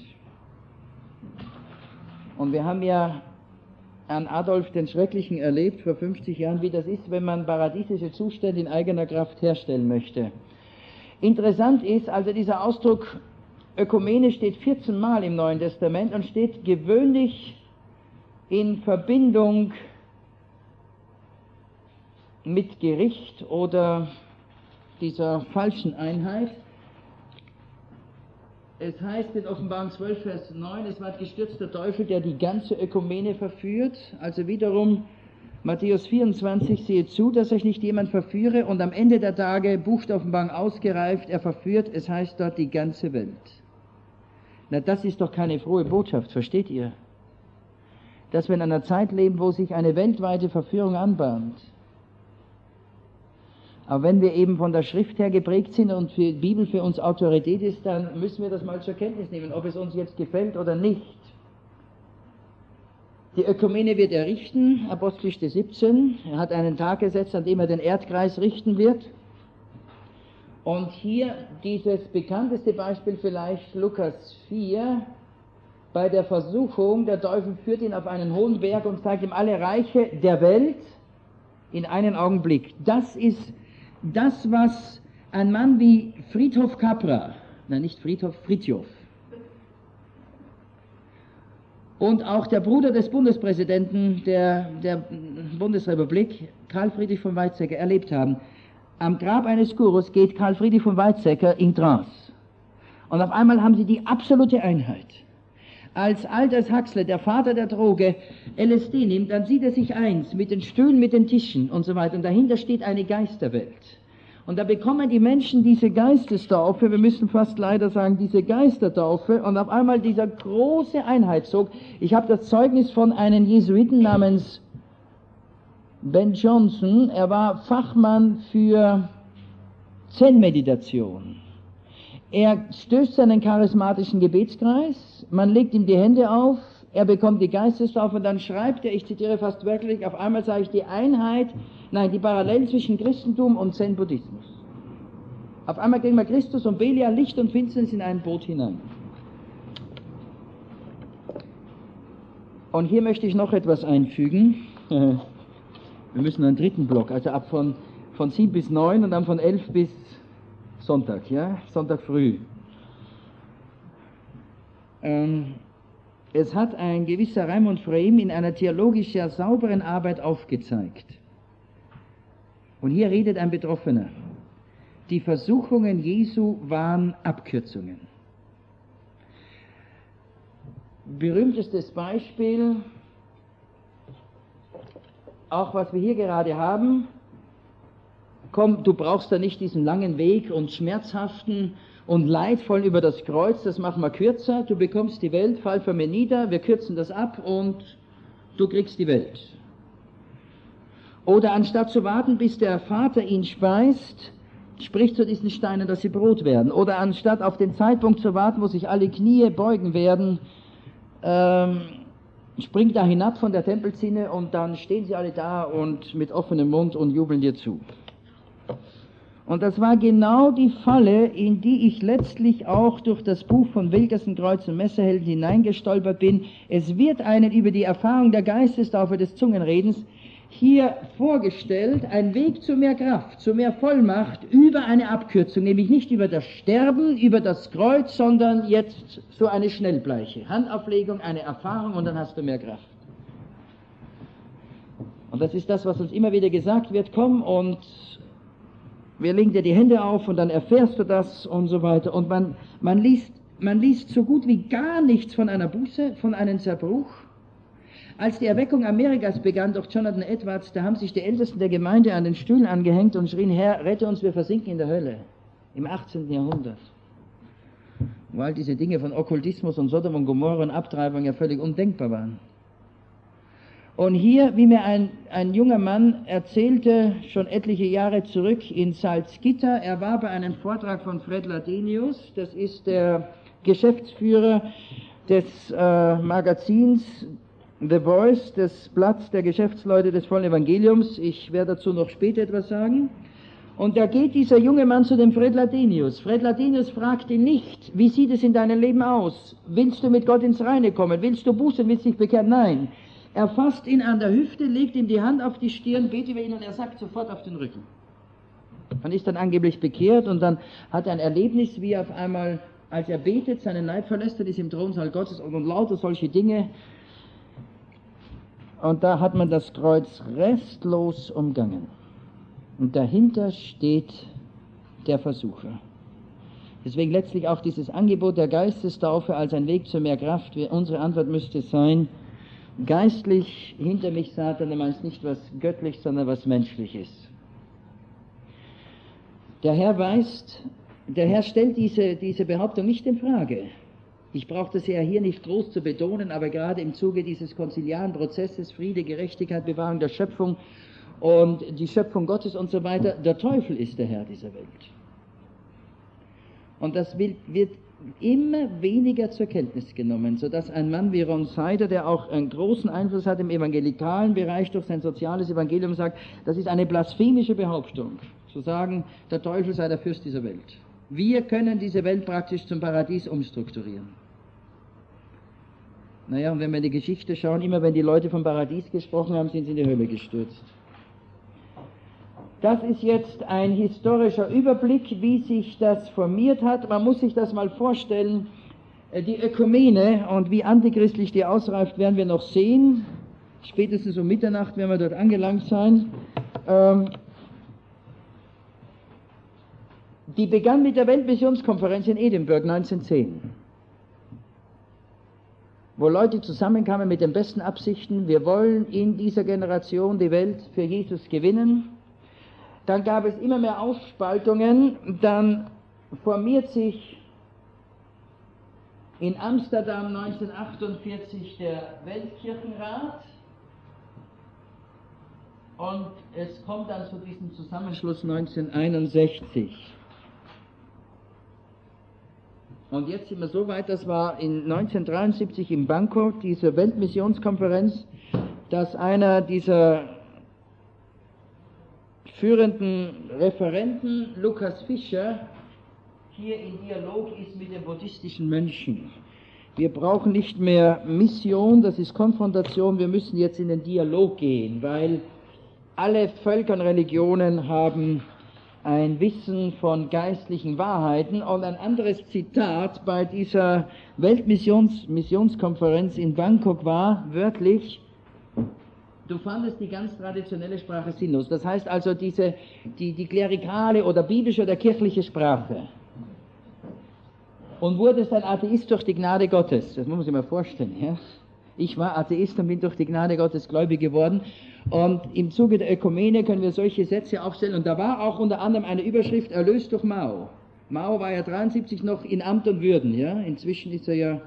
Und wir haben ja an Adolf den Schrecklichen erlebt vor 50 Jahren, wie das ist, wenn man paradiesische Zustände in eigener Kraft herstellen möchte. Interessant ist, also dieser Ausdruck Ökumene steht 14 Mal im Neuen Testament und steht gewöhnlich in Verbindung mit Gericht oder dieser falschen Einheit. Es heißt in Offenbarung 12, Vers 9, es war gestürzt der Teufel, der die ganze Ökumene verführt. Also wiederum Matthäus 24, seht zu, dass euch nicht jemand verführe, und am Ende der Tage, Buch der Offenbarung ausgereift, er verführt, es heißt dort die ganze Welt. Na, das ist doch keine frohe Botschaft, versteht ihr? Dass wir in einer Zeit leben, wo sich eine weltweite Verführung anbahnt. Aber wenn wir eben von der Schrift her geprägt sind und die Bibel für uns Autorität ist, dann müssen wir das mal zur Kenntnis nehmen, ob es uns jetzt gefällt oder nicht. Die Ökumene wird er richten, Apostelgeschichte 17. Er hat einen Tag gesetzt, an dem er den Erdkreis richten wird. Und hier dieses bekannteste Beispiel vielleicht, Lukas 4, bei der Versuchung, der Teufel führt ihn auf einen hohen Berg und zeigt ihm alle Reiche der Welt in einen Augenblick. Das ist das, was ein Mann wie Fridtjof Capra, nein, nicht Friedhof, Fridtjof, und auch der Bruder des Bundespräsidenten der Bundesrepublik, Karl Friedrich von Weizsäcker, erlebt haben. am Grab eines Gurus geht Karl Friedrich von Weizsäcker in Trance. Und auf einmal haben sie die absolute Einheit. Als Aldous Huxley, der Vater der Droge, LSD nimmt, dann sieht er sich eins mit den Stühlen, mit den Tischen und so weiter. Und dahinter steht eine Geisterwelt. Und da bekommen die Menschen diese Geistestaufe, wir müssen fast leider sagen, diese Geistertaufe, und auf einmal dieser große Einheitszug. Ich habe das Zeugnis von einem Jesuiten namens Ben Johnson, er war Fachmann für Zen-Meditation. Er stößt seinen charismatischen Gebetskreis, man legt ihm die Hände auf, er bekommt die Geistestaufe und dann schreibt er, ich zitiere fast wörtlich, auf einmal sage ich die Parallelen zwischen Christentum und Zen-Buddhismus. Auf einmal kriegen wir Christus und Belial, Licht und Finsternis in ein Boot hinein. Und hier möchte ich noch etwas einfügen. Wir müssen einen dritten Block, also ab von 7 bis 9 und dann von 11 bis Sonntag, ja, Sonntag früh. Es hat ein gewisser Raimund Frame in einer theologisch sehr sauberen Arbeit aufgezeigt. Und hier redet ein Betroffener. Die Versuchungen Jesu waren Abkürzungen. Berühmtestes Beispiel, auch was wir hier gerade haben, komm, du brauchst da nicht diesen langen Weg und schmerzhaften und leidvollen über das Kreuz, das machen wir kürzer, du bekommst die Welt, fall vor mir nieder, wir kürzen das ab und du kriegst die Welt. Oder anstatt zu warten, bis der Vater ihn speist, spricht zu diesen Steinen, dass sie Brot werden. Oder anstatt auf den Zeitpunkt zu warten, wo sich alle Knie beugen werden, springt da hinab von der Tempelzinne und dann stehen sie alle da und mit offenem Mund und jubeln dir zu. Und das war genau die Falle, in die ich letztlich auch durch das Buch von Wilkerson, Kreuz und Messerhelden hineingestolpert bin. Es wird einen über die Erfahrung der Geistestaufe des Zungenredens hier vorgestellt, ein Weg zu mehr Kraft, zu mehr Vollmacht über eine Abkürzung, nämlich nicht über das Sterben, über das Kreuz, sondern jetzt so eine Schnellbleiche. Handauflegung, eine Erfahrung und dann hast du mehr Kraft. Und das ist das, was uns immer wieder gesagt wird, komm und wir legen dir die Hände auf und dann erfährst du das und so weiter. Und man liest so gut wie gar nichts von einer Buße, von einem Zerbruch. Als die Erweckung Amerikas begann durch Jonathan Edwards, da haben sich die Ältesten der Gemeinde an den Stühlen angehängt und schrien, Herr, rette uns, wir versinken in der Hölle. Im 18. Jahrhundert. Wo all diese Dinge von Okkultismus und Sodom und Gomorra und Abtreibung ja völlig undenkbar waren. Und hier, wie mir ein junger Mann erzählte, schon etliche Jahre zurück in Salzgitter, er war bei einem Vortrag von Fred Ladenius, das ist der Geschäftsführer des Magazins The Voice, des Blatts der Geschäftsleute des vollen Evangeliums. Ich werde dazu noch später etwas sagen. Und da geht dieser junge Mann zu dem Fred Ladenius. Fred Ladenius fragt ihn nicht, wie sieht es in deinem Leben aus? Willst du mit Gott ins Reine kommen? Willst du bußen? Willst du dich bekehren? Nein. Er fasst ihn an der Hüfte, legt ihm die Hand auf die Stirn, betet über ihn und er sagt sofort auf den Rücken. Man ist dann angeblich bekehrt und dann hat er ein Erlebnis, wie er auf einmal, als er betet, seinen Leib verlässt und ist im Thronsaal Gottes und lauter solche Dinge. Und da hat man das Kreuz restlos umgangen. Und dahinter steht der Versucher. Deswegen letztlich auch dieses Angebot der Geistestaufe als ein Weg zu mehr Kraft. Unsere Antwort müsste sein, geistlich hinter mich, Satan, du meinst nicht was göttlich, sondern was menschliches. Der Herr stellt diese Behauptung nicht in Frage. Ich brauche das ja hier nicht groß zu betonen, aber gerade im Zuge dieses konziliaren Prozesses, Friede, Gerechtigkeit, Bewahrung der Schöpfung und die Schöpfung Gottes und so weiter, der Teufel ist der Herr dieser Welt. Und das wird immer weniger zur Kenntnis genommen, sodass ein Mann wie Ron Sider, der auch einen großen Einfluss hat im evangelikalen Bereich durch sein soziales Evangelium, sagt, das ist eine blasphemische Behauptung, zu sagen, der Teufel sei der Fürst dieser Welt. Wir können diese Welt praktisch zum Paradies umstrukturieren. Naja, und wenn wir in die Geschichte schauen, immer wenn die Leute vom Paradies gesprochen haben, sind sie in die Hölle gestürzt. Das ist jetzt ein historischer Überblick, wie sich das formiert hat. Man muss sich das mal vorstellen, die Ökumene und wie antichristlich die ausreift, werden wir noch sehen. Spätestens um Mitternacht werden wir dort angelangt sein. Die begann mit der Weltmissionskonferenz in Edinburgh 1910, wo Leute zusammenkamen mit den besten Absichten, wir wollen in dieser Generation die Welt für Jesus gewinnen. Dann gab es immer mehr Aufspaltungen, dann formiert sich in Amsterdam 1948 der Weltkirchenrat und es kommt dann zu diesem Zusammenschluss 1961. Und jetzt sind wir so weit, das war in 1973 in Bangkok, diese Weltmissionskonferenz, dass einer dieser führenden Referenten, Lukas Fischer, hier in Dialog ist mit den buddhistischen Mönchen. Wir brauchen nicht mehr Mission, das ist Konfrontation, wir müssen jetzt in den Dialog gehen, weil alle Völker und Religionen haben ein Wissen von geistlichen Wahrheiten. Und ein anderes Zitat bei dieser Weltmissionskonferenz in Bangkok war wörtlich: Du fandest die ganz traditionelle Sprache sinnlos. Das heißt also die klerikale oder biblische oder kirchliche Sprache. Und wurdest ein Atheist durch die Gnade Gottes. Das muss man sich mal vorstellen. Ja? Ich war Atheist und bin durch die Gnade Gottes gläubig geworden. Und im Zuge der Ökumene können wir solche Sätze aufstellen. Und da war auch unter anderem eine Überschrift: Erlöst durch Mao. Mao war ja 73 noch in Amt und Würden. Ja? Inzwischen ist er ja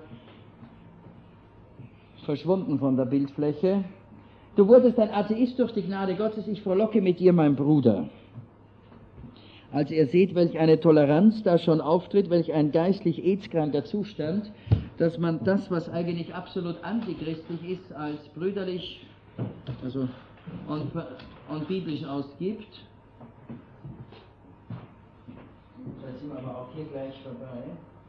verschwunden von der Bildfläche. Du wurdest ein Atheist durch die Gnade Gottes, ich frohlocke mit dir, mein Bruder. Also ihr seht, welch eine Toleranz da schon auftritt, welch ein geistlich aidskranker Zustand, dass man das, was eigentlich absolut antichristlich ist, als brüderlich und biblisch ausgibt. Da sind wir aber auch hier gleich vorbei.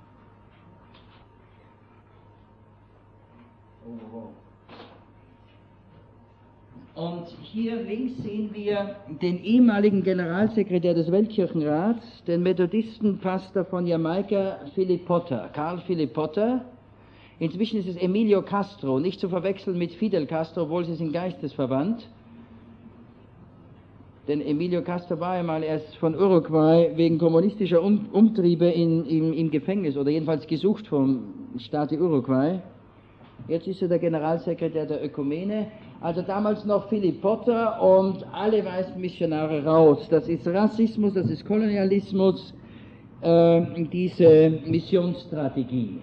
Und hier links sehen wir den ehemaligen Generalsekretär des Weltkirchenrats, den Methodistenpastor von Jamaika, Philip Potter, Karl Philip Potter. Inzwischen ist es Emilio Castro, nicht zu verwechseln mit Fidel Castro, obwohl sie sind geistesverwandt. Denn Emilio Castro war einmal erst von Uruguay wegen kommunistischer Umtriebe im Gefängnis oder jedenfalls gesucht vom Staat Uruguay. Jetzt ist er der Generalsekretär der Ökumene. Also damals noch Philip Potter und alle weißen Missionare raus. Das ist Rassismus, das ist Kolonialismus, diese Missionsstrategie.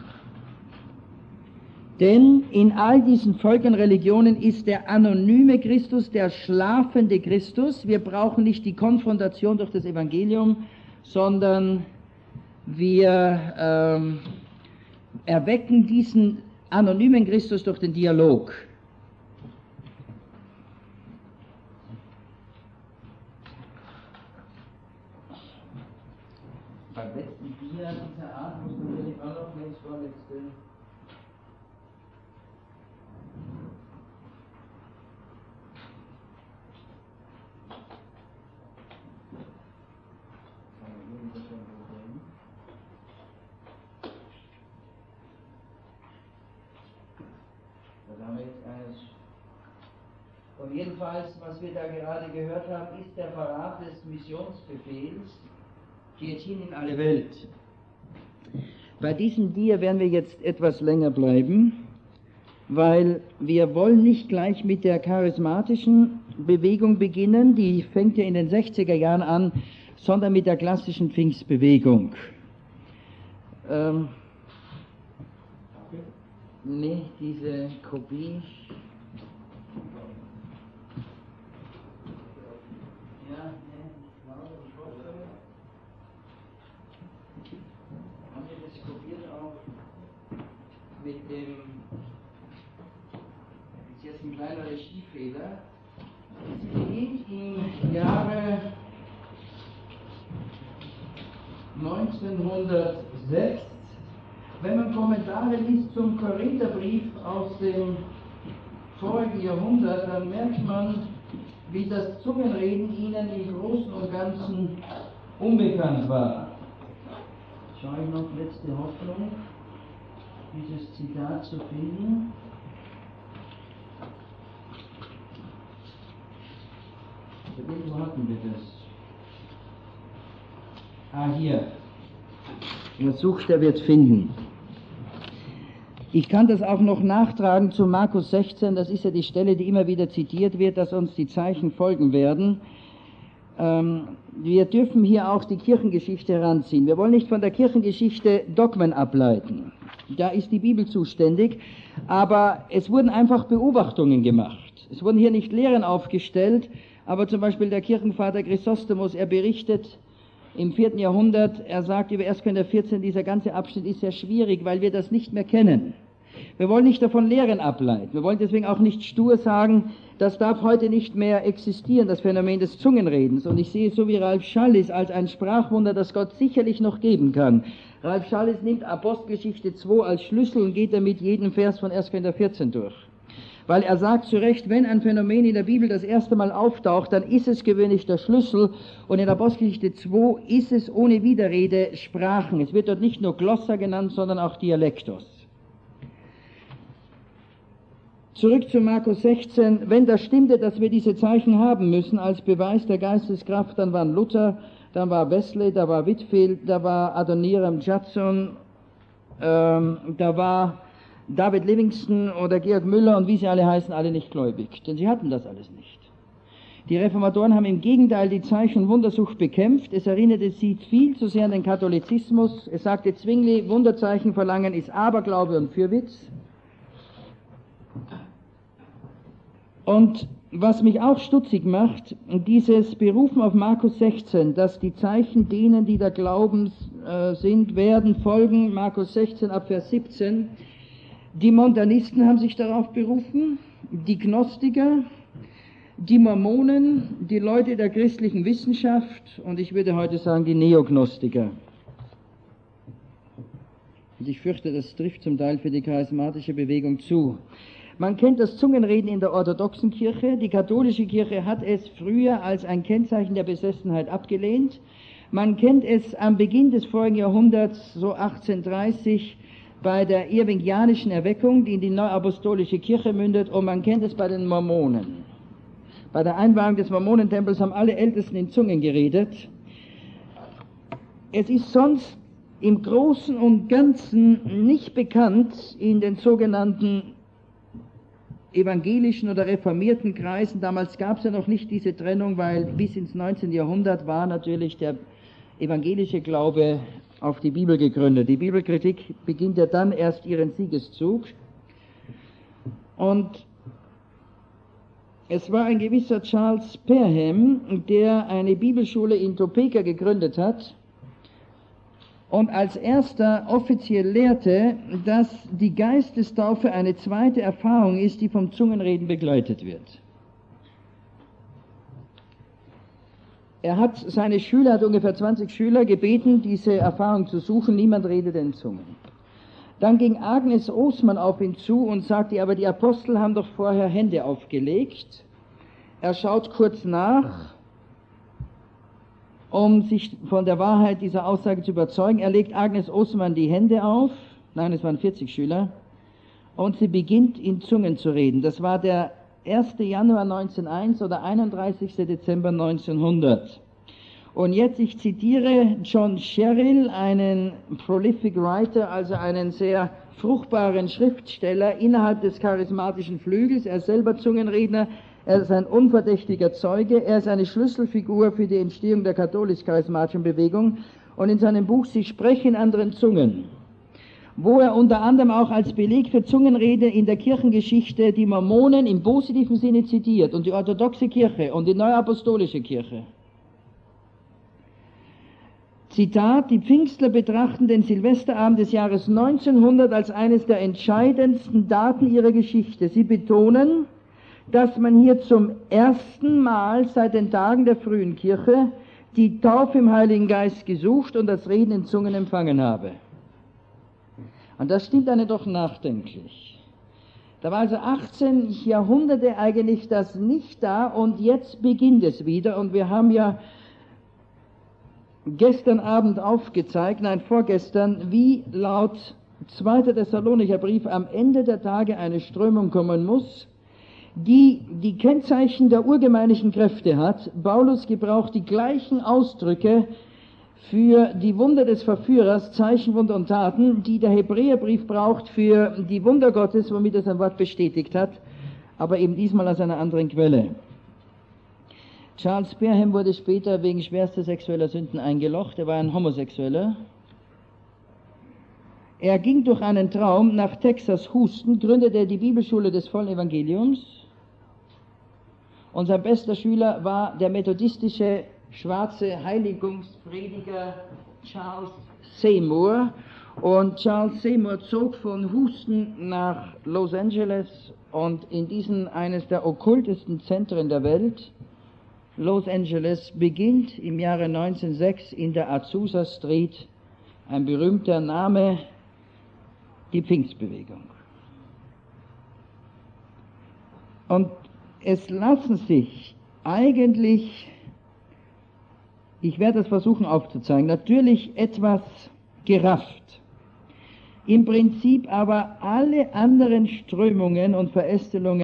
Denn in all diesen Völkern, Religionen ist der anonyme Christus, der schlafende Christus. Wir brauchen nicht die Konfrontation durch das Evangelium, sondern wir erwecken diesen anonymen Christus durch den Dialog. Beim letzten Dia dieser Art muss man natürlich auch noch links vorletzte. Da haben wir jetzt eines. Und jedenfalls, was wir da gerade gehört haben, ist der Verrat des Missionsbefehls. Geht hin in alle Welt. Bei diesem Dia werden wir jetzt etwas länger bleiben, weil wir wollen nicht gleich mit der charismatischen Bewegung beginnen, die fängt ja in den 60er Jahren an, sondern mit der klassischen Pfingstbewegung. Nee, diese Kopie. Ja, haben wir das kopiert auch mit dem, das ist jetzt ein kleiner Regiefehler, es beginnt im Jahre 1906, wenn man Kommentare liest zum Korintherbrief aus dem vorigen Jahrhundert, dann merkt man, wie das Zungenreden ihnen im Großen und Ganzen unbekannt war. Schaue ich noch, letzte Hoffnung, dieses Zitat zu finden. Wo hatten wir das? Hier. Wer sucht, der wird finden. Ich kann das auch noch nachtragen zu Markus 16, das ist ja die Stelle, die immer wieder zitiert wird, dass uns die Zeichen folgen werden. Wir dürfen hier auch die Kirchengeschichte heranziehen. Wir wollen nicht von der Kirchengeschichte Dogmen ableiten. Da ist die Bibel zuständig, aber es wurden einfach Beobachtungen gemacht. Es wurden hier nicht Lehren aufgestellt, aber zum Beispiel der Kirchenvater Chrysostomus, er berichtet im 4. Jahrhundert, er sagt über 1. Korinther 14, dieser ganze Abschnitt ist sehr schwierig, weil wir das nicht mehr kennen. Wir wollen nicht davon Lehren ableiten. Wir wollen deswegen auch nicht stur sagen, das darf heute nicht mehr existieren, das Phänomen des Zungenredens. Und ich sehe es so wie Ralf Schallis als ein Sprachwunder, das Gott sicherlich noch geben kann. Ralf Schallis nimmt Apostelgeschichte 2 als Schlüssel und geht damit jeden Vers von 1. Korinther 14 durch. Weil er sagt zu Recht, wenn ein Phänomen in der Bibel das erste Mal auftaucht, dann ist es gewöhnlich der Schlüssel, und in Apostelgeschichte 2 ist es ohne Widerrede Sprachen. Es wird dort nicht nur Glossa genannt, sondern auch Dialektos. Zurück zu Markus 16. Wenn das stimmte, dass wir diese Zeichen haben müssen als Beweis der Geisteskraft, dann waren Luther, dann war Wesley, da war Whitfield, da war Adoniram Judson, da war David Livingstone oder Georg Müller und wie sie alle heißen, alle nicht gläubig, denn sie hatten das alles nicht. Die Reformatoren haben im Gegenteil die Zeichen- und Wundersucht bekämpft. Es erinnerte sie viel zu sehr an den Katholizismus. Es sagte Zwingli, Wunderzeichen verlangen ist Aberglaube und Fürwitz. Und was mich auch stutzig macht, dieses Berufen auf Markus 16, dass die Zeichen denen, die da glauben sind, werden folgen, Markus 16 ab Vers 17, die Montanisten haben sich darauf berufen, die Gnostiker, die Mormonen, die Leute der christlichen Wissenschaft und ich würde heute sagen die Neognostiker. Und ich fürchte, das trifft zum Teil für die charismatische Bewegung zu. Man kennt das Zungenreden in der orthodoxen Kirche. Die katholische Kirche hat es früher als ein Kennzeichen der Besessenheit abgelehnt. Man kennt es am Beginn des vorigen Jahrhunderts, so 1830, bei der irvingianischen Erweckung, die in die neuapostolische Kirche mündet, und man kennt es bei den Mormonen. Bei der Einweihung des Mormonentempels haben alle Ältesten in Zungen geredet. Es ist sonst im Großen und Ganzen nicht bekannt in den sogenannten evangelischen oder reformierten Kreisen. Damals gab es ja noch nicht diese Trennung, weil bis ins 19. Jahrhundert war natürlich der evangelische Glaube auf die Bibel gegründet. Die Bibelkritik beginnt ja dann erst ihren Siegeszug. Und es war ein gewisser Charles Parham, der eine Bibelschule in Topeka gegründet hat und als erster offiziell lehrte, dass die Geistestaufe eine zweite Erfahrung ist, die vom Zungenreden begleitet wird. Er hat seine Schüler, hat ungefähr 20 Schüler, gebeten, diese Erfahrung zu suchen. Niemand redete in Zungen. Dann ging Agnes Osman auf ihn zu und sagte, aber die Apostel haben doch vorher Hände aufgelegt. Er schaut kurz nach, um sich von der Wahrheit dieser Aussage zu überzeugen. Er legt Agnes Osman die Hände auf, nein, es waren 40 Schüler, und sie beginnt in Zungen zu reden. Das war der 1. Januar 1901 oder 31. Dezember 1900. Und jetzt, ich zitiere John Sherrill, einen prolific writer, also einen sehr fruchtbaren Schriftsteller innerhalb des charismatischen Flügels. Er ist selber Zungenredner, er ist ein unverdächtiger Zeuge, er ist eine Schlüsselfigur für die Entstehung der katholisch-charismatischen Bewegung. Und in seinem Buch Sie sprechen in anderen Zungen, wo er unter anderem auch als Beleg für Zungenrede in der Kirchengeschichte die Mormonen im positiven Sinne zitiert und die orthodoxe Kirche und die neuapostolische Kirche. Zitat, die Pfingstler betrachten den Silvesterabend des Jahres 1900 als eines der entscheidendsten Daten ihrer Geschichte. Sie betonen, dass man hier zum ersten Mal seit den Tagen der frühen Kirche die Taufe im Heiligen Geist gesucht und das Reden in Zungen empfangen habe. Und das stimmt einen doch nachdenklich. Da war also 18 Jahrhunderte eigentlich das nicht da und jetzt beginnt es wieder. Und wir haben ja gestern Abend aufgezeigt, nein, vorgestern, wie laut 2. Thessalonicher Brief am Ende der Tage eine Strömung kommen muss, die die Kennzeichen der urgemeinlichen Kräfte hat. Paulus gebraucht die gleichen Ausdrücke für die Wunder des Verführers, Zeichen, Wunder und Taten, die der Hebräerbrief braucht für die Wunder Gottes, womit er sein Wort bestätigt hat, aber eben diesmal aus einer anderen Quelle. Charles Spearham wurde später wegen schwerster sexueller Sünden eingelocht. Er war ein Homosexueller. Er ging durch einen Traum nach Texas Houston, gründete die Bibelschule des vollen Evangeliums. Und sein bester Schüler war der methodistische schwarze Heiligungsprediger Charles Seymour. Und Charles Seymour zog von Houston nach Los Angeles und in diesen eines der okkultesten Zentren der Welt. Los Angeles beginnt im Jahre 1906 in der Azusa Street, ein berühmter Name, die Pfingstbewegung. Und es lassen sich eigentlich, ich werde das versuchen aufzuzeigen, natürlich etwas gerafft. Im Prinzip aber alle anderen Strömungen und Verästelungen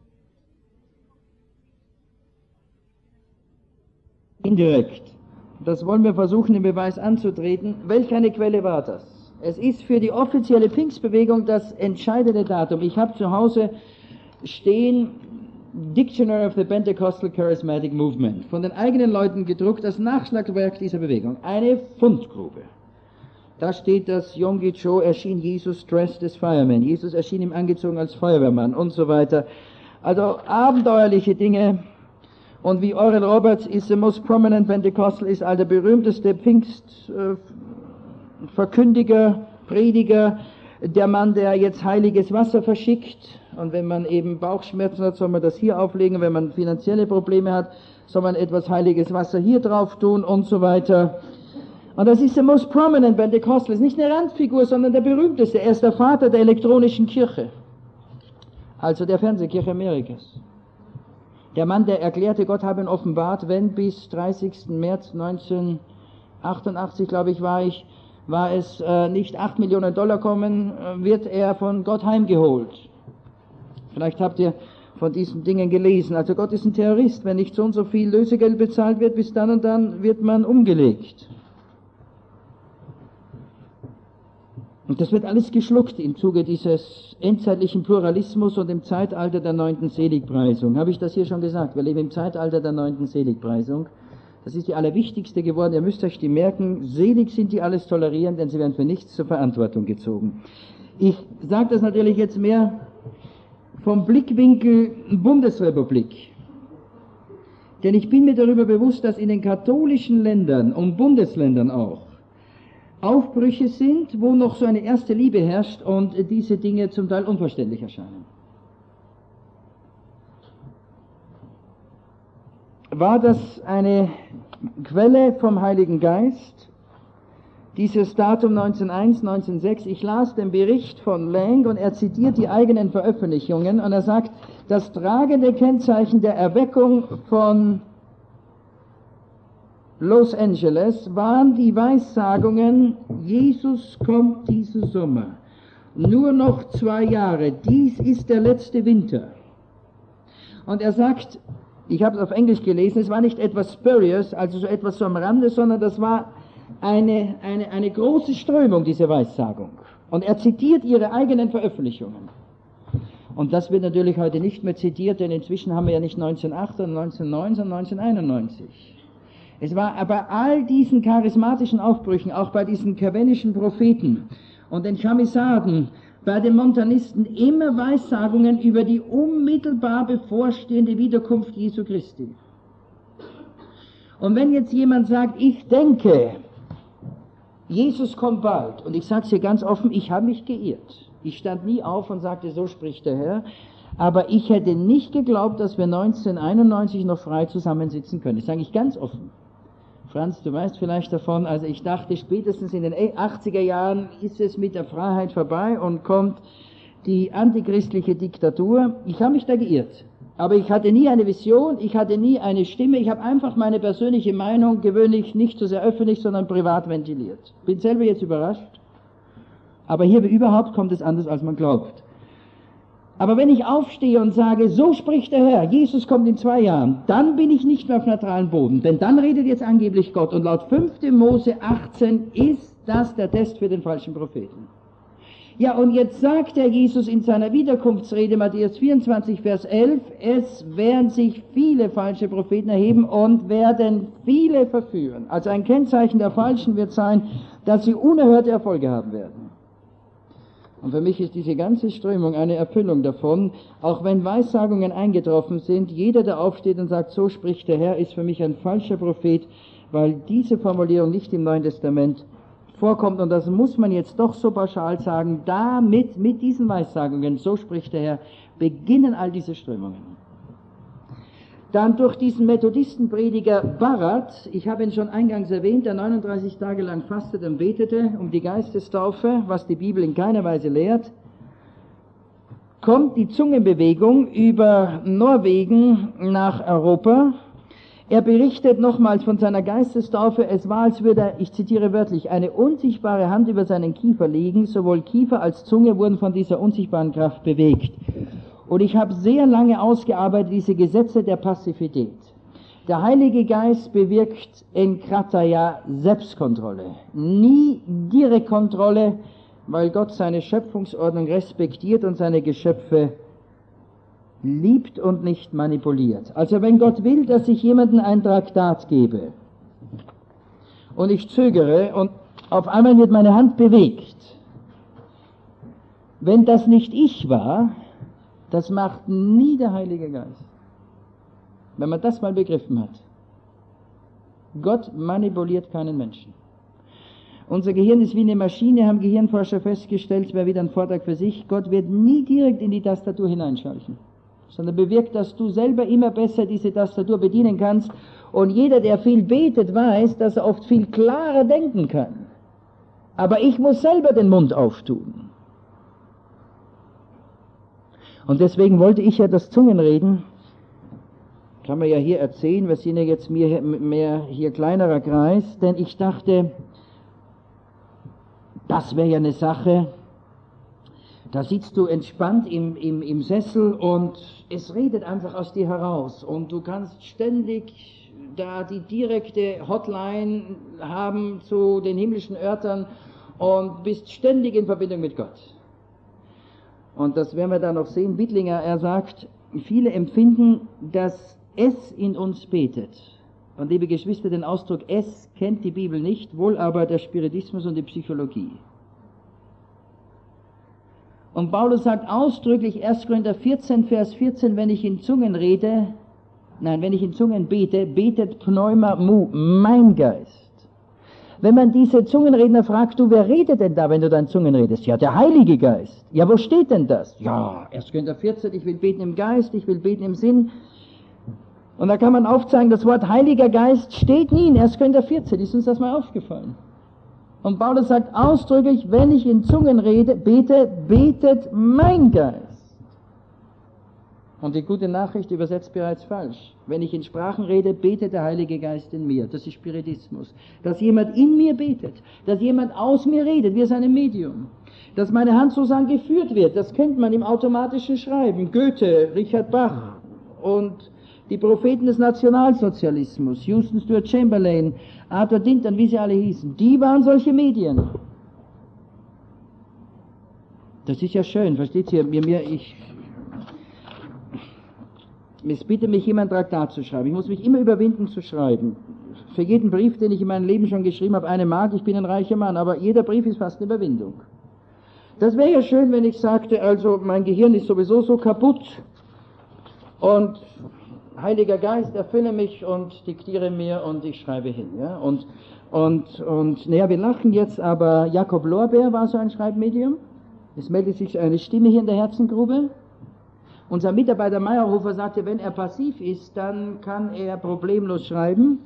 indirekt. Das wollen wir versuchen, den Beweis anzutreten. Welch eine Quelle war das? Es ist für die offizielle Pfingstbewegung das entscheidende Datum. Ich habe zu Hause stehen Dictionary of the Pentecostal Charismatic Movement, von den eigenen Leuten gedruckt, das Nachschlagswerk dieser Bewegung. Eine Fundgrube. Da steht, dass Yonggi Cho erschien Jesus dressed as fireman. Jesus erschien ihm angezogen als Feuerwehrmann und so weiter. Also abenteuerliche Dinge. Und wie Oral Roberts ist the most prominent Pentecostal, ist der berühmteste Pfingstverkündiger, Prediger, der Mann, der jetzt heiliges Wasser verschickt. Und wenn man eben Bauchschmerzen hat, soll man das hier auflegen. Wenn man finanzielle Probleme hat, soll man etwas heiliges Wasser hier drauf tun und so weiter. Und das ist the most prominent Pentecostal. Ist nicht eine Randfigur, sondern der berühmteste. Er ist der Vater der elektronischen Kirche. Also der Fernsehkirche Amerikas. Der Mann, der erklärte, Gott habe ihn offenbart, wenn bis 30. März 1988, glaube ich, war es nicht 8 Millionen Dollar kommen, wird er von Gott heimgeholt. Vielleicht habt ihr von diesen Dingen gelesen. Also Gott ist ein Terrorist. Wenn nicht so und so viel Lösegeld bezahlt wird, bis dann und dann wird man umgelegt. Und das wird alles geschluckt im Zuge dieses endzeitlichen Pluralismus und im Zeitalter der 9. Seligpreisung. Habe ich das hier schon gesagt? Wir leben im Zeitalter der 9. Seligpreisung. Das ist die allerwichtigste geworden. Ihr müsst euch die merken. Selig sind die alles tolerieren, denn sie werden für nichts zur Verantwortung gezogen. Ich sage das natürlich jetzt mehr vom Blickwinkel Bundesrepublik. Denn ich bin mir darüber bewusst, dass in den katholischen Ländern und Bundesländern auch Aufbrüche sind, wo noch so eine erste Liebe herrscht und diese Dinge zum Teil unverständlich erscheinen. War das eine Quelle vom Heiligen Geist? Dieses Datum 1901, 1906, ich las den Bericht von Lang und er zitiert die eigenen Veröffentlichungen und er sagt, das tragende Kennzeichen der Erweckung von Los Angeles waren die Weissagungen, Jesus kommt diesen Sommer. Nur noch 2 Jahre, dies ist der letzte Winter. Und er sagt, ich habe es auf Englisch gelesen, es war nicht etwas spurious, also so etwas so am Rande, sondern das war eine große Strömung, diese Weissagung. Und er zitiert ihre eigenen Veröffentlichungen. Und das wird natürlich heute nicht mehr zitiert, denn inzwischen haben wir ja nicht 1908 und 1909, sondern 1991. Es war bei all diesen charismatischen Aufbrüchen, auch bei diesen kavennischen Propheten und den Chamisaden, bei den Montanisten immer Weissagungen über die unmittelbar bevorstehende Wiederkunft Jesu Christi. Und wenn jetzt jemand sagt, ich denke, Jesus kommt bald, und ich sage es hier ganz offen, ich habe mich geirrt. Ich stand nie auf und sagte, so spricht der Herr, aber ich hätte nicht geglaubt, dass wir 1991 noch frei zusammensitzen können. Das sage ich ganz offen. Franz, du weißt vielleicht davon, also ich dachte, spätestens in den 80er Jahren ist es mit der Freiheit vorbei und kommt die antichristliche Diktatur. Ich habe mich da geirrt. Aber ich hatte nie eine Vision, ich hatte nie eine Stimme, ich habe einfach meine persönliche Meinung, gewöhnlich nicht so sehr öffentlich, sondern privat ventiliert. Bin selber jetzt überrascht, aber hier wie überhaupt kommt es anders, als man glaubt. Aber wenn ich aufstehe und sage, so spricht der Herr, Jesus kommt in 2 Jahren, dann bin ich nicht mehr auf neutralen Boden, denn dann redet jetzt angeblich Gott. Und laut 5. Mose 18 ist das der Test für den falschen Propheten. Ja, und jetzt sagt der Jesus in seiner Wiederkunftsrede, Matthäus 24, Vers 11, es werden sich viele falsche Propheten erheben und werden viele verführen. Also ein Kennzeichen der Falschen wird sein, dass sie unerhörte Erfolge haben werden. Und für mich ist diese ganze Strömung eine Erfüllung davon, auch wenn Weissagungen eingetroffen sind. Jeder, der aufsteht und sagt, so spricht der Herr, ist für mich ein falscher Prophet, weil diese Formulierung nicht im Neuen Testament vorkommt. Und das muss man jetzt doch so pauschal sagen, mit diesen Weissagungen, so spricht der Herr, beginnen all diese Strömungen. Dann durch diesen Methodistenprediger Barrat, ich habe ihn schon eingangs erwähnt, der 39 Tage lang fastete und betete um die Geistestaufe, was die Bibel in keiner Weise lehrt, kommt die Zungenbewegung über Norwegen nach Europa. Er berichtet nochmals von seiner Geistestaufe, es war, als würde er, ich zitiere wörtlich, eine unsichtbare Hand über seinen Kiefer liegen, sowohl Kiefer als Zunge wurden von dieser unsichtbaren Kraft bewegt. Und ich habe sehr lange ausgearbeitet, diese Gesetze der Passivität. Der Heilige Geist bewirkt in Krataya Selbstkontrolle, nie Direktkontrolle, weil Gott seine Schöpfungsordnung respektiert und seine Geschöpfe liebt und nicht manipuliert. Also wenn Gott will, dass ich jemandem ein Traktat gebe und ich zögere und auf einmal wird meine Hand bewegt, wenn das nicht ich war, das macht nie der Heilige Geist. Wenn man das mal begriffen hat. Gott manipuliert keinen Menschen. Unser Gehirn ist wie eine Maschine, haben Gehirnforscher festgestellt, wäre wieder ein Vortrag für sich. Gott wird nie direkt in die Tastatur hineinschalten, sondern bewirkt, dass du selber immer besser diese Tastatur bedienen kannst. Und jeder, der viel betet, weiß, dass er oft viel klarer denken kann. Aber ich muss selber den Mund auftun. Und deswegen wollte ich ja das Zungenreden, kann man ja hier erzählen, wir sind ja jetzt mehr hier kleinerer Kreis, denn ich dachte, das wäre ja eine Sache, da sitzt du entspannt im Sessel und es redet einfach aus dir heraus und du kannst ständig da die direkte Hotline haben zu den himmlischen Örtern und bist ständig in Verbindung mit Gott. Und das werden wir dann noch sehen. Wittlinger, er sagt, viele empfinden, dass es in uns betet. Und liebe Geschwister, den Ausdruck es kennt die Bibel nicht, wohl aber der Spiritismus und die Psychologie. Und Paulus sagt ausdrücklich, 1. Korinther 14, Vers 14, wenn ich in Zungen bete, betet Pneuma Mu, mein Geist. Wenn man diese Zungenredner fragt, du, wer redet denn da, wenn du dann Zungen redest? Ja, der Heilige Geist. Ja, wo steht denn das? Ja, 1. Korinther 14, ich will beten im Geist, ich will beten im Sinn. Und da kann man aufzeigen, das Wort Heiliger Geist steht nie in 1. Korinther 14, ist uns das mal aufgefallen. Und Paulus sagt ausdrücklich, wenn ich in Zungen bete, betet mein Geist. Und die gute Nachricht übersetzt bereits falsch. Wenn ich in Sprachen rede, betet der Heilige Geist in mir. Das ist Spiritismus. Dass jemand in mir betet, dass jemand aus mir redet, wie ein Medium. Dass meine Hand sozusagen geführt wird, das kennt man im automatischen Schreiben. Goethe, Richard Bach und die Propheten des Nationalsozialismus, Houston Stuart Chamberlain, Arthur Dinton, wie sie alle hießen, die waren solche Medien. Das ist ja schön, versteht ihr? Es bittet mich jemand, ein Traktat zu schreiben. Ich muss mich immer überwinden zu schreiben. Für jeden Brief, den ich in meinem Leben schon geschrieben habe, 1 Mark, ich bin ein reicher Mann, aber jeder Brief ist fast eine Überwindung. Das wäre ja schön, wenn ich sagte, also mein Gehirn ist sowieso so kaputt und Heiliger Geist, erfülle mich und diktiere mir und ich schreibe hin. Ja? Naja, wir lachen jetzt, aber Jakob Lorbeer war so ein Schreibmedium. Es meldet sich eine Stimme hier in der Herzengrube. Unser Mitarbeiter Meyerhofer sagte, wenn er passiv ist, dann kann er problemlos schreiben.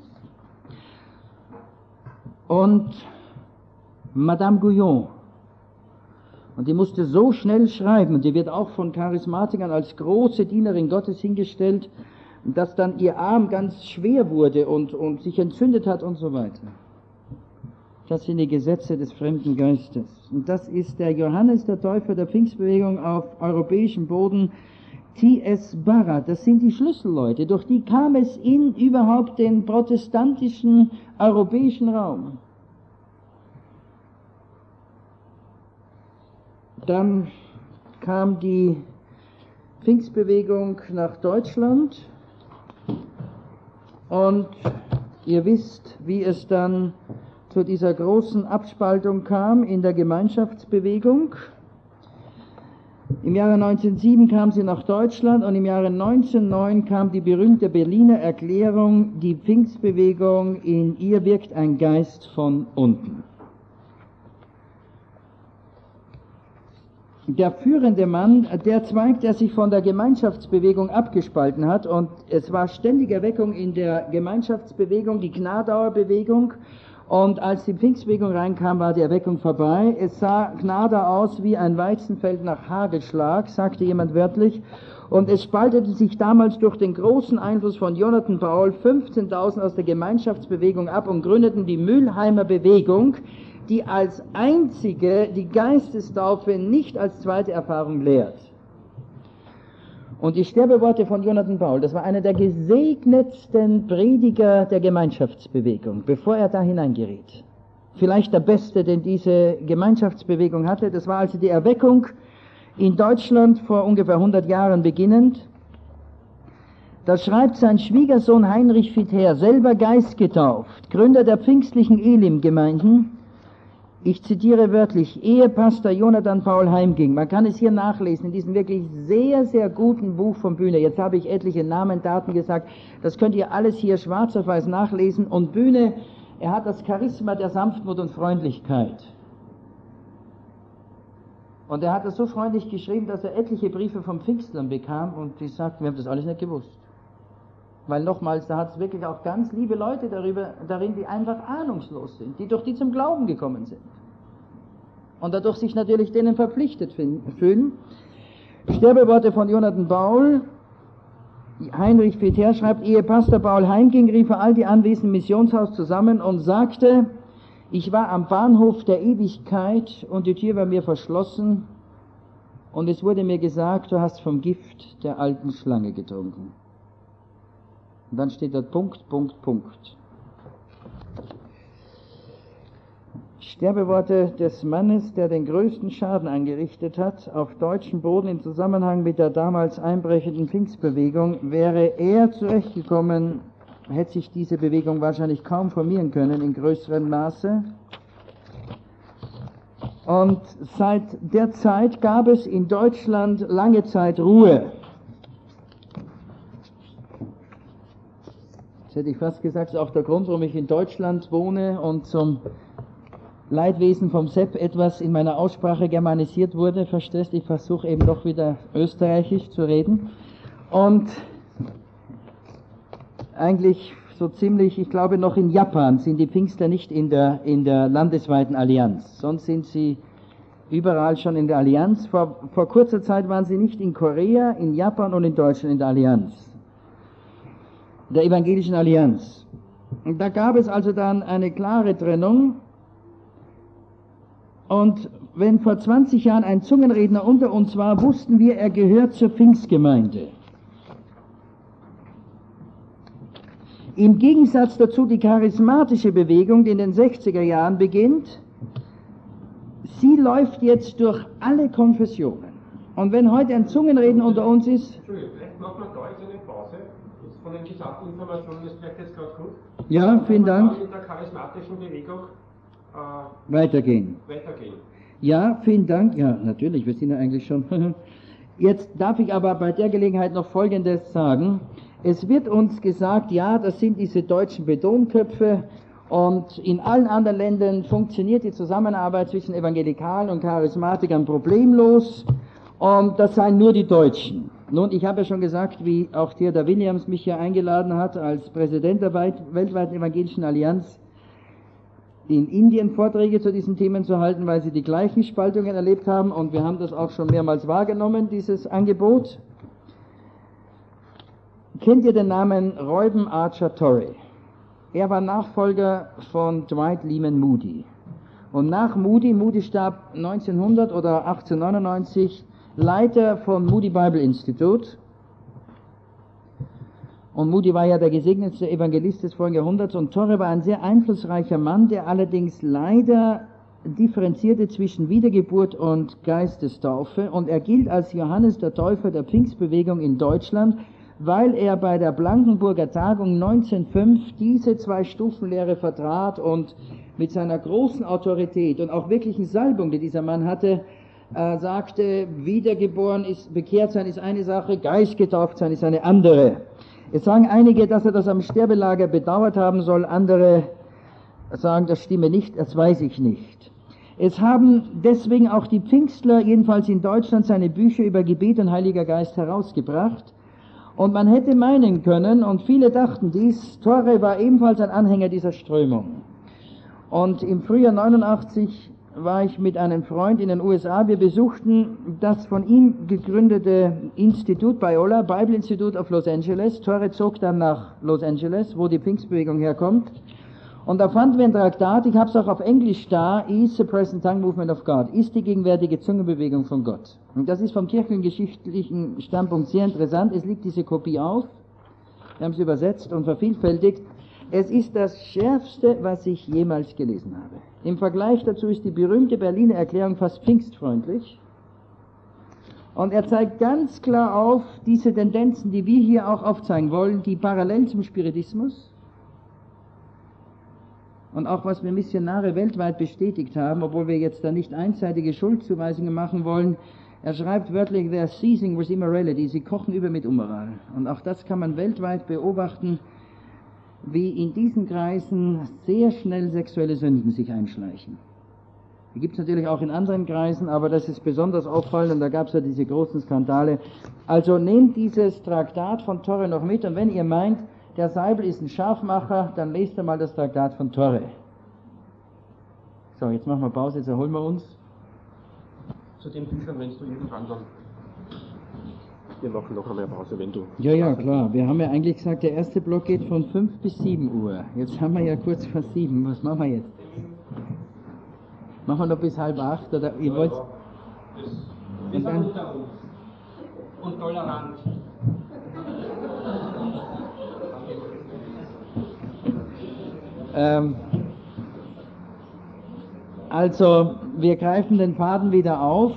Und Madame Guyon, und die musste so schnell schreiben, und die wird auch von Charismatikern als große Dienerin Gottes hingestellt, dass dann ihr Arm ganz schwer wurde und sich entzündet hat und so weiter. Das sind die Gesetze des fremden Geistes. Und das ist der Johannes der Täufer der Pfingstbewegung auf europäischem Boden, T.S. Barrett. Das sind die Schlüsselleute, durch die kam es in überhaupt den protestantischen europäischen Raum. Dann kam die Pfingstbewegung nach Deutschland und ihr wisst, wie es dann zu dieser großen Abspaltung kam in der Gemeinschaftsbewegung. Im Jahre 1907 kam sie nach Deutschland und im Jahre 1909 kam die berühmte Berliner Erklärung, die Pfingstbewegung, in ihr wirkt ein Geist von unten. Der führende Mann, der Zweig, der sich von der Gemeinschaftsbewegung abgespalten hat, und es war ständige Erweckung in der Gemeinschaftsbewegung, die Gnadauer Bewegung, und als die Pfingstbewegung reinkam, war die Erweckung vorbei. Es sah Gnadau aus wie ein Weizenfeld nach Hagelschlag, sagte jemand wörtlich, und es spaltete sich damals durch den großen Einfluss von Jonathan Paul 15.000 aus der Gemeinschaftsbewegung ab und gründeten die Mülheimer Bewegung, die als einzige die Geistestaufe nicht als zweite Erfahrung lehrt. Und die Sterbeworte von Jonathan Paul, das war einer der gesegnetsten Prediger der Gemeinschaftsbewegung, bevor er da hineingeriet. Vielleicht der beste, den diese Gemeinschaftsbewegung hatte. Das war also die Erweckung in Deutschland vor ungefähr 100 Jahren beginnend. Da schreibt sein Schwiegersohn Heinrich Fither, selber geistgetauft, Gründer der pfingstlichen Elim-Gemeinden. Ich zitiere wörtlich, ehe Pastor Jonathan Paul heimging. Man kann es hier nachlesen, in diesem wirklich sehr, sehr guten Buch von Bühne. Jetzt habe ich etliche Namen, Daten gesagt. Das könnt ihr alles hier schwarz auf weiß nachlesen. Und Bühne, er hat das Charisma der Sanftmut und Freundlichkeit. Und er hat das so freundlich geschrieben, dass er etliche Briefe vom Pfingstlern bekam. Und die sagten, wir haben das alles nicht gewusst. Weil nochmals, da hat es wirklich auch ganz liebe Leute darin, die einfach ahnungslos sind, die durch die zum Glauben gekommen sind. Und dadurch sich natürlich denen verpflichtet fühlen. Sterbeworte von Jonathan Paul. Heinrich Fither schreibt, ehe Pastor Paul heimging, rief er all die Anwesenden im Missionshaus zusammen und sagte, ich war am Bahnhof der Ewigkeit und die Tür war mir verschlossen und es wurde mir gesagt, du hast vom Gift der alten Schlange getrunken. Und dann steht da Punkt, Punkt, Punkt. Sterbeworte des Mannes, der den größten Schaden angerichtet hat, auf deutschem Boden im Zusammenhang mit der damals einbrechenden Pfingstbewegung. Wäre er zurechtgekommen, hätte sich diese Bewegung wahrscheinlich kaum formieren können in größerem Maße. Und seit der Zeit gab es in Deutschland lange Zeit Ruhe. Das hätte ich fast gesagt, das ist auch der Grund, warum ich in Deutschland wohne und zum Leidwesen vom Sepp etwas in meiner Aussprache germanisiert wurde. Verstehst, ich versuche eben doch wieder österreichisch zu reden. Und eigentlich so ziemlich, ich glaube noch in Japan sind die Pfingstler nicht in der landesweiten Allianz, sonst sind sie überall schon in der Allianz. Vor kurzer Zeit waren sie nicht in Korea, in Japan und in Deutschland in der Allianz, der evangelischen Allianz. Und da gab es also dann eine klare Trennung. Und wenn vor 20 Jahren ein Zungenredner unter uns war, wussten wir, er gehört zur Pfingstgemeinde. Im Gegensatz dazu die charismatische Bewegung, die in den 60er Jahren beginnt, sie läuft jetzt durch alle Konfessionen. Und wenn heute ein Zungenreden unter uns ist... Entschuldigung, vielleicht machen wir da jetzt eine Pause. Von den gesamten Informationen ist vielleicht jetzt gerade gut. Ja, vielen Dank. In der charismatischen Bewegung weitergehen. Ja, vielen Dank. Ja, natürlich, wir sind ja eigentlich schon... Jetzt darf ich aber bei der Gelegenheit noch Folgendes sagen. Es wird uns gesagt, ja, das sind diese deutschen Betonköpfe und in allen anderen Ländern funktioniert die Zusammenarbeit zwischen Evangelikalen und Charismatikern problemlos und das seien nur die Deutschen. Nun, ich habe ja schon gesagt, wie auch Theodor Williams mich hier eingeladen hat, als Präsident der weltweiten evangelischen Allianz, in Indien Vorträge zu diesen Themen zu halten, weil sie die gleichen Spaltungen erlebt haben und wir haben das auch schon mehrmals wahrgenommen, dieses Angebot. Kennt ihr den Namen Reuben Archer Torrey? Er war Nachfolger von Dwight Lyman Moody. Und nach Moody starb 1900 oder 1899, Leiter von Moody Bible Institute. Und Moody war ja der gesegnetste Evangelist des vorigen Jahrhunderts, und Torrey war ein sehr einflussreicher Mann, der allerdings leider differenzierte zwischen Wiedergeburt und Geistestaufe, und er gilt als Johannes der Täufer der Pfingstbewegung in Deutschland, weil er bei der Blankenburger Tagung 1905 diese Zwei-Stufen-Lehre vertrat und mit seiner großen Autorität und auch wirklichen Salbung, die dieser Mann hatte, sagte, wiedergeboren ist, bekehrt sein ist eine Sache, geistgetauft sein ist eine andere. Jetzt sagen einige, dass er das am Sterbelager bedauert haben soll, andere sagen, das stimme nicht, das weiß ich nicht. Es haben deswegen auch die Pfingstler, jedenfalls in Deutschland, seine Bücher über Gebet und Heiliger Geist herausgebracht. Und man hätte meinen können, und viele dachten dies, Torrey war ebenfalls ein Anhänger dieser Strömung. Und im Frühjahr 89 war ich mit einem Freund in den USA. Wir besuchten das von ihm gegründete Institut Biola, Bible Institute of Los Angeles. Torrey zog dann nach Los Angeles, wo die Pfingstbewegung herkommt. Und da fanden wir ein Traktat, ich habe es auch auf Englisch da, Is the Present Tongue Movement of God, ist die gegenwärtige Zungenbewegung von Gott. Und das ist vom kirchengeschichtlichen Standpunkt sehr interessant. Es liegt diese Kopie auf, wir haben es übersetzt und vervielfältigt. Es ist das Schärfste, was ich jemals gelesen habe. Im Vergleich dazu ist die berühmte Berliner Erklärung fast pfingstfreundlich. Und er zeigt ganz klar auf diese Tendenzen, die wir hier auch aufzeigen wollen, die parallel zum Spiritismus und auch was wir Missionare weltweit bestätigt haben, obwohl wir jetzt da nicht einseitige Schuldzuweisungen machen wollen. Er schreibt wörtlich, they're seizing with immorality, sie kochen über mit Unmoral. Und auch das kann man weltweit beobachten, wie in diesen Kreisen sehr schnell sexuelle Sünden sich einschleichen. Die gibt es natürlich auch in anderen Kreisen, aber das ist besonders auffallend, und da gab es ja diese großen Skandale. Also nehmt dieses Traktat von Torrey noch mit, und wenn ihr meint, der Seibel ist ein Scharfmacher, dann lest ihr mal das Traktat von Torrey. So, jetzt machen wir Pause, jetzt erholen wir uns. Zu den Büchern, wenn du irgendwann dann... Wir machen noch einmal Pause, wenn du... Ja, klar. Wir haben ja eigentlich gesagt, der erste Block geht von 5 bis 7 Uhr. Jetzt haben wir ja kurz vor 7. Was machen wir jetzt? Machen wir noch bis 7:30 oder ihr wollt... Wir sind unter uns. Und tolerant. Also, wir greifen den Faden wieder auf.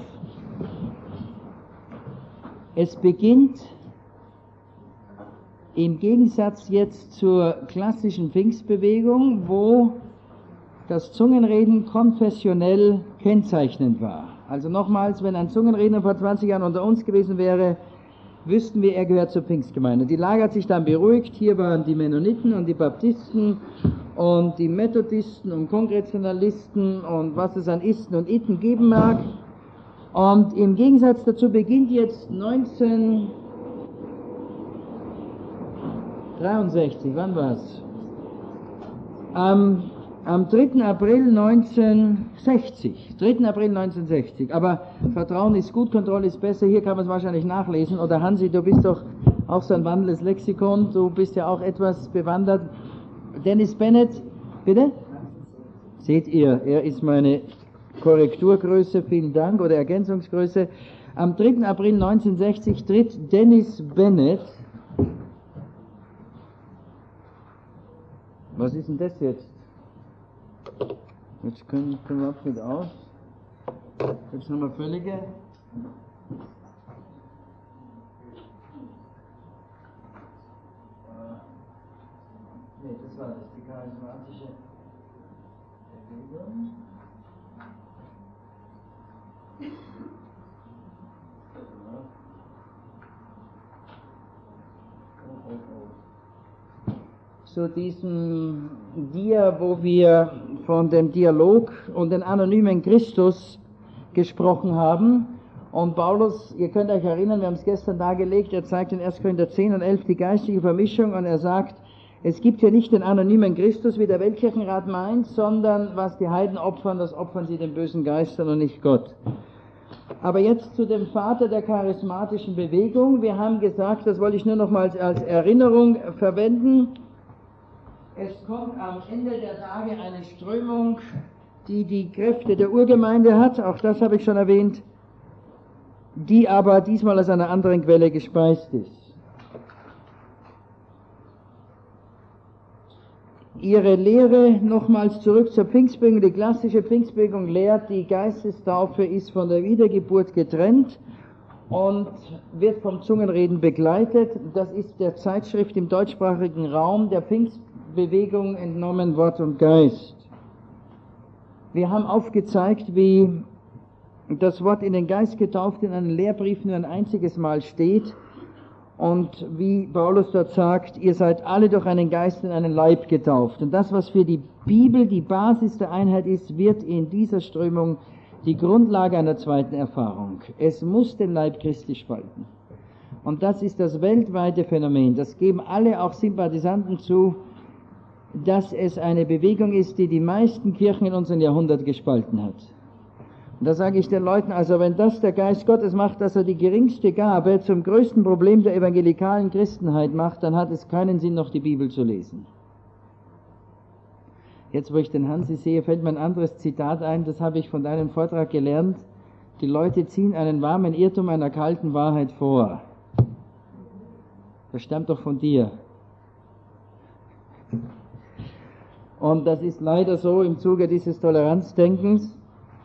Es beginnt im Gegensatz jetzt zur klassischen Pfingstbewegung, wo das Zungenreden konfessionell kennzeichnend war. Also nochmals, wenn ein Zungenredner vor 20 Jahren unter uns gewesen wäre, wüssten wir, er gehört zur Pfingstgemeinde. Die Lage hat sich dann beruhigt. Hier waren die Mennoniten und die Baptisten und die Methodisten und Kongregationalisten und was es an Isten und Iten geben mag. Und im Gegensatz dazu beginnt jetzt 1963, wann war's? Am 3. April 1960. 3. April 1960. Aber Vertrauen ist gut, Kontrolle ist besser. Hier kann man es wahrscheinlich nachlesen. Oder Hansi, du bist doch auch so ein wandelndes Lexikon. Du bist ja auch etwas bewandert. Dennis Bennett, bitte? Seht ihr, er ist meine Korrekturgröße, vielen Dank, oder Ergänzungsgröße. Am 3. April 1960 tritt Dennis Bennett. Was ist denn das jetzt? Jetzt können wir absolut aus. Jetzt haben wir völlige. Nee, das war das, die charismatische Bewegung. Zu diesem Dia, wo wir von dem Dialog und den anonymen Christus gesprochen haben. Und Paulus, ihr könnt euch erinnern, wir haben es gestern dargelegt, er zeigt in 1. Korinther 10 und 11 die geistliche Vermischung, und er sagt, es gibt hier nicht den anonymen Christus, wie der Weltkirchenrat meint, sondern was die Heiden opfern, das opfern sie den bösen Geistern und nicht Gott. Aber jetzt zu dem Vater der charismatischen Bewegung. Wir haben gesagt, das wollte ich nur nochmals als Erinnerung verwenden, es kommt am Ende der Tage eine Strömung die die Kräfte der Urgemeinde hat, auch das habe ich schon erwähnt, die aber diesmal aus einer anderen Quelle gespeist ist. Ihre Lehre, nochmals zurück zur Pfingstbewegung, die klassische Pfingstbewegung lehrt, die Geistestaufe ist von der Wiedergeburt getrennt und wird vom Zungenreden begleitet. Das ist der Zeitschrift im deutschsprachigen Raum der Pfingstbewegung entnommen, Wort und Geist. Wir haben aufgezeigt, wie das Wort in den Geist getauft in einem Lehrbrief nur ein einziges Mal steht und wie Paulus dort sagt, ihr seid alle durch einen Geist in einen Leib getauft. Und das, was für die Bibel die Basis der Einheit ist, wird in dieser Strömung die Grundlage einer zweiten Erfahrung. Es muss den Leib Christi spalten. Und das ist das weltweite Phänomen. Das geben alle, auch Sympathisanten, zu, dass es eine Bewegung ist, die die meisten Kirchen in unserem Jahrhundert gespalten hat. Und da sage ich den Leuten, also wenn das der Geist Gottes macht, dass er die geringste Gabe zum größten Problem der evangelikalen Christenheit macht, dann hat es keinen Sinn, noch die Bibel zu lesen. Jetzt, wo ich den Hansi sehe, fällt mir ein anderes Zitat ein, das habe ich von deinem Vortrag gelernt. Die Leute ziehen einen warmen Irrtum einer kalten Wahrheit vor. Das stammt doch von dir. Und das ist leider so im Zuge dieses Toleranzdenkens.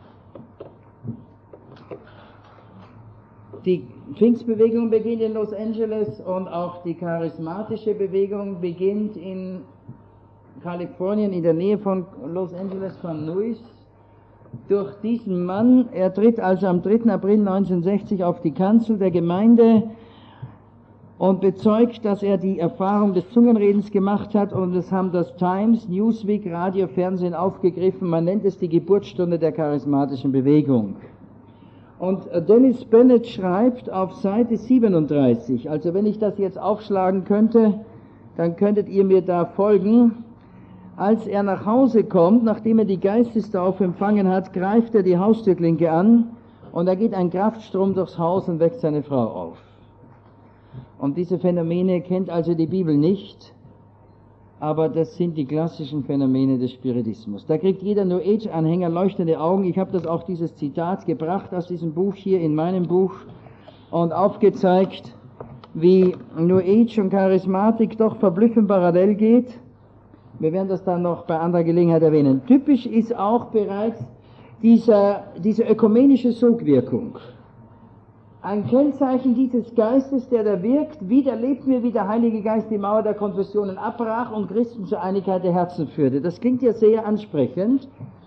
Die Pfingstbewegung beginnt in Los Angeles und auch die charismatische Bewegung beginnt in Kalifornien, in der Nähe von Los Angeles, von Lewis, durch diesen Mann. Er tritt also am 3. April 1960 auf die Kanzel der Gemeinde und bezeugt, dass er die Erfahrung des Zungenredens gemacht hat, und es haben das Times, Newsweek, Radio, Fernsehen aufgegriffen. Man nennt es die Geburtsstunde der charismatischen Bewegung. Und Dennis Bennett schreibt auf Seite 37, also wenn ich das jetzt aufschlagen könnte, dann könntet ihr mir da folgen. Als er nach Hause kommt, nachdem er die Geistestaufe empfangen hat, greift er die Haustürklinke an und da geht ein Kraftstrom durchs Haus und weckt seine Frau auf. Und diese Phänomene kennt also die Bibel nicht, aber das sind die klassischen Phänomene des Spiritismus. Da kriegt jeder New Age-Anhänger leuchtende Augen. Ich habe das auch dieses Zitat gebracht aus diesem Buch hier in meinem Buch und aufgezeigt, wie New Age und Charismatik doch verblüffend parallel geht. Wir werden das dann noch bei anderer Gelegenheit erwähnen. Typisch ist auch bereits diese ökumenische Sogwirkung. Ein Kennzeichen dieses Geistes, der da wirkt, wieder erlebt wir, wie der Heilige Geist die Mauer der Konfessionen abbrach und Christen zur Einigkeit der Herzen führte. Das klingt ja sehr ansprechend.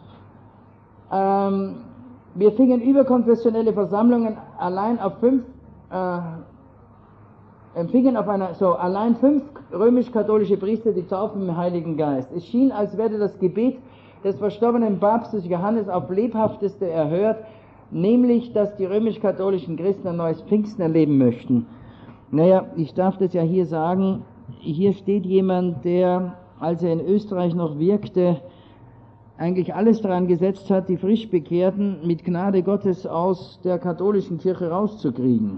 Wir fingen überkonfessionelle Versammlungen allein auf 5 römisch-katholische Priester die Taufe im Heiligen Geist. Es schien, als werde das Gebet des verstorbenen Papstes Johannes auf lebhafteste erhört, nämlich, dass die römisch-katholischen Christen ein neues Pfingsten erleben möchten. Naja, ich darf das ja hier sagen, hier steht jemand, der, als er in Österreich noch wirkte, eigentlich alles daran gesetzt hat, die Frischbekehrten mit Gnade Gottes aus der katholischen Kirche rauszukriegen.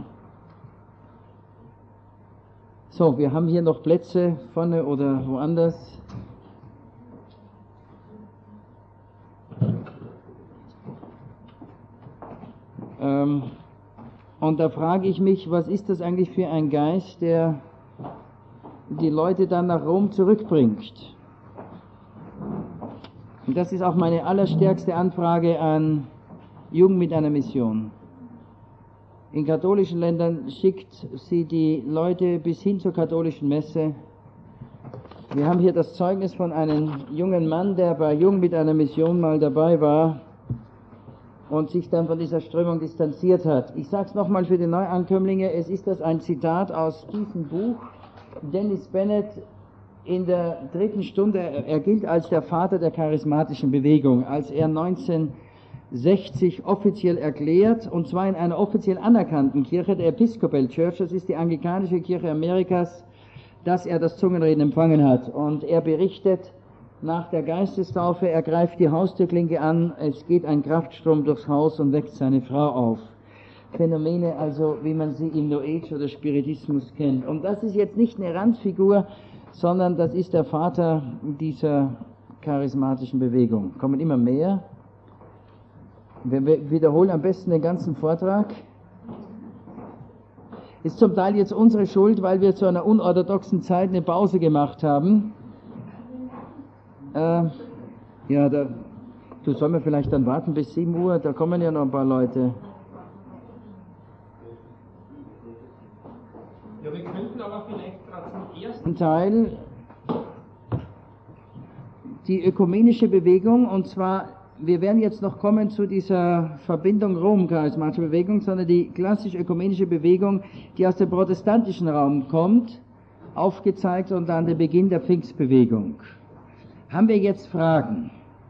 So, wir haben hier noch Plätze vorne oder woanders. Und da frage ich mich, was ist das eigentlich für ein Geist, der die Leute dann nach Rom zurückbringt? Und das ist auch meine allerstärkste Anfrage an Jugend mit einer Mission. In katholischen Ländern schickt sie die Leute bis hin zur katholischen Messe. Wir haben hier das Zeugnis von einem jungen Mann, der bei Jugend mit einer Mission mal dabei war und sich dann von dieser Strömung distanziert hat. Ich sage es nochmal für die Neuankömmlinge, es ist das ein Zitat aus diesem Buch. Dennis Bennett in der 3. Stunde, er gilt als der Vater der charismatischen Bewegung, als er 1960 offiziell erklärt, und zwar in einer offiziell anerkannten Kirche, der Episcopal Church, das ist die anglikanische Kirche Amerikas, dass er das Zungenreden empfangen hat. Und er berichtet, nach der Geistestaufe, er greift die Haustürklinke an, es geht ein Kraftstrom durchs Haus und weckt seine Frau auf. Phänomene also, wie man sie im New Age oder Spiritismus kennt. Und das ist jetzt nicht eine Randfigur, sondern das ist der Vater dieser charismatischen Bewegung. Kommen immer mehr. Wir wiederholen am besten den ganzen Vortrag. Ist zum Teil jetzt unsere Schuld, weil wir zu einer unorthodoxen Zeit eine Pause gemacht haben. Du soll mir vielleicht dann warten bis 7 Uhr, da kommen ja noch ein paar Leute. Ja, wir könnten aber vielleicht gerade zum ersten Teil die ökumenische Bewegung, und zwar, wir werden jetzt noch kommen zu dieser Verbindung Rom-charismatische Bewegung, sondern die klassische ökumenische Bewegung, die aus dem protestantischen Raum kommt, aufgezeigt und dann der Beginn der Pfingstbewegung. Haben wir jetzt Fragen?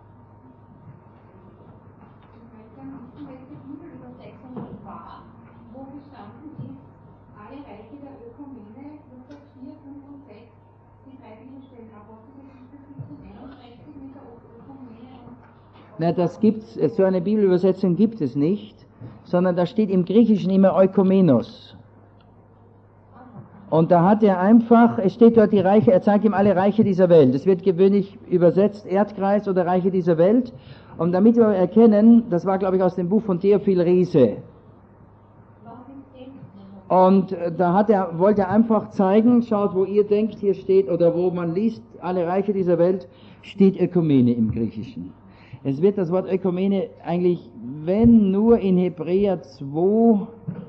Na, das gibt's, so eine Bibelübersetzung gibt es nicht, sondern da steht im Griechischen immer Oikomenos. Und da hat er einfach, es steht dort die Reiche, er zeigt ihm alle Reiche dieser Welt. Es wird gewöhnlich übersetzt Erdkreis oder Reiche dieser Welt. Und damit wir erkennen, das war glaube ich aus dem Buch von Theophil Riese. Und da wollte er einfach zeigen, schaut, wo ihr denkt, hier steht, oder wo man liest, alle Reiche dieser Welt, steht Ökumene im Griechischen. Es wird das Wort Ökumene eigentlich, wenn nur in Hebräer 2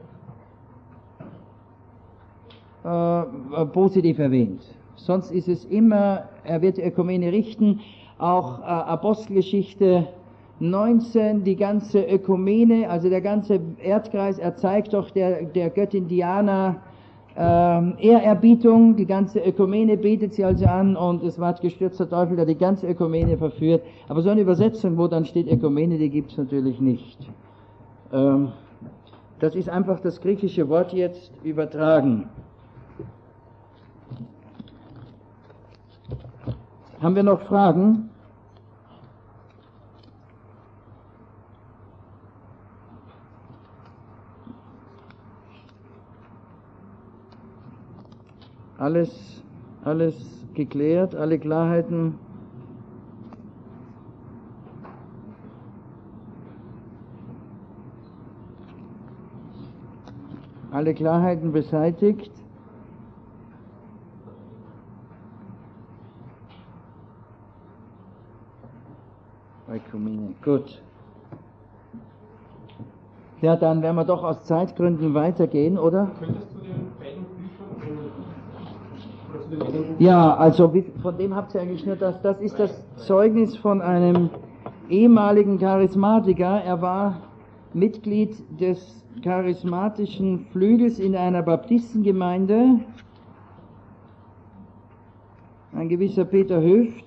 positiv erwähnt. Sonst ist es immer, er wird die Ökumene richten, auch Apostelgeschichte 19, die ganze Ökumene, also der ganze Erdkreis, er zeigt doch der Göttin Diana Ehrerbietung, die ganze Ökumene betet sie also an und es war gestürzter Teufel, der die ganze Ökumene verführt. Aber so eine Übersetzung, wo dann steht Ökumene, die gibt es natürlich nicht. Das ist einfach das griechische Wort jetzt übertragen. Haben wir noch Fragen? Alles geklärt, alle Klarheiten. Alle Klarheiten beseitigt. Gut. Ja, dann werden wir doch aus Zeitgründen weitergehen, oder? Könntest du den beiden Büchern Ja, also von dem habt ihr eigentlich nur das ist das Zeugnis von einem ehemaligen Charismatiker. Er war Mitglied des charismatischen Flügels in einer Baptistengemeinde, ein gewisser Peter Höft.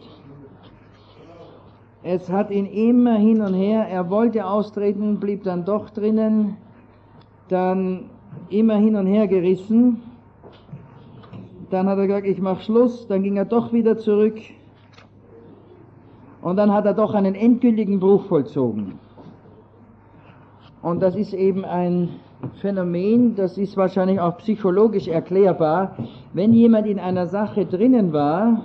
Es hat ihn immer hin und her, er wollte austreten, blieb dann doch drinnen, dann immer hin und her gerissen. Dann hat er gesagt, ich mache Schluss, dann ging er doch wieder zurück und dann hat er doch einen endgültigen Bruch vollzogen. Und das ist eben ein Phänomen, das ist wahrscheinlich auch psychologisch erklärbar. Wenn jemand in einer Sache drinnen war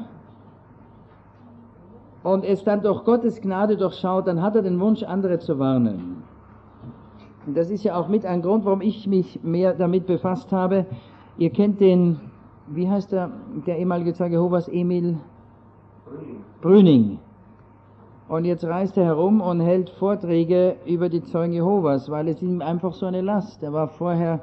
und es dann durch Gottes Gnade durchschaut, dann hat er den Wunsch, andere zu warnen. Und das ist ja auch mit ein Grund, warum ich mich mehr damit befasst habe. Ihr kennt den, wie heißt der ehemalige Zeuge Jehovas, Emil Brüning. Und jetzt reist er herum und hält Vorträge über die Zeugen Jehovas, weil es ihm einfach so eine Last. Er war vorher,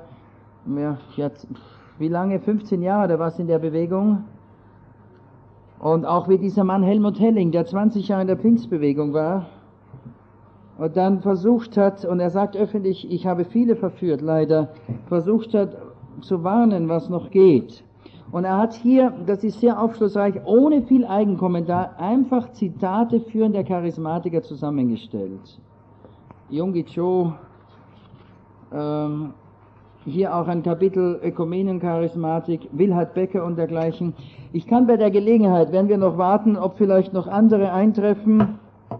wie lange? 15 Jahre, der war in der Bewegung. Und auch wie dieser Mann Helmut Helling, der 20 Jahre in der Pfingstbewegung war und dann versucht hat, und er sagt öffentlich, ich habe viele verführt, leider, versucht hat zu warnen, was noch geht. Und er hat hier, das ist sehr aufschlussreich, ohne viel Eigenkommentar, einfach Zitate führender Charismatiker zusammengestellt. Yonggi Cho, hier auch ein Kapitel Ökumenencharismatik, Wilhard Becker und dergleichen. Ich kann bei der Gelegenheit, werden wir noch warten, ob vielleicht noch andere eintreffen,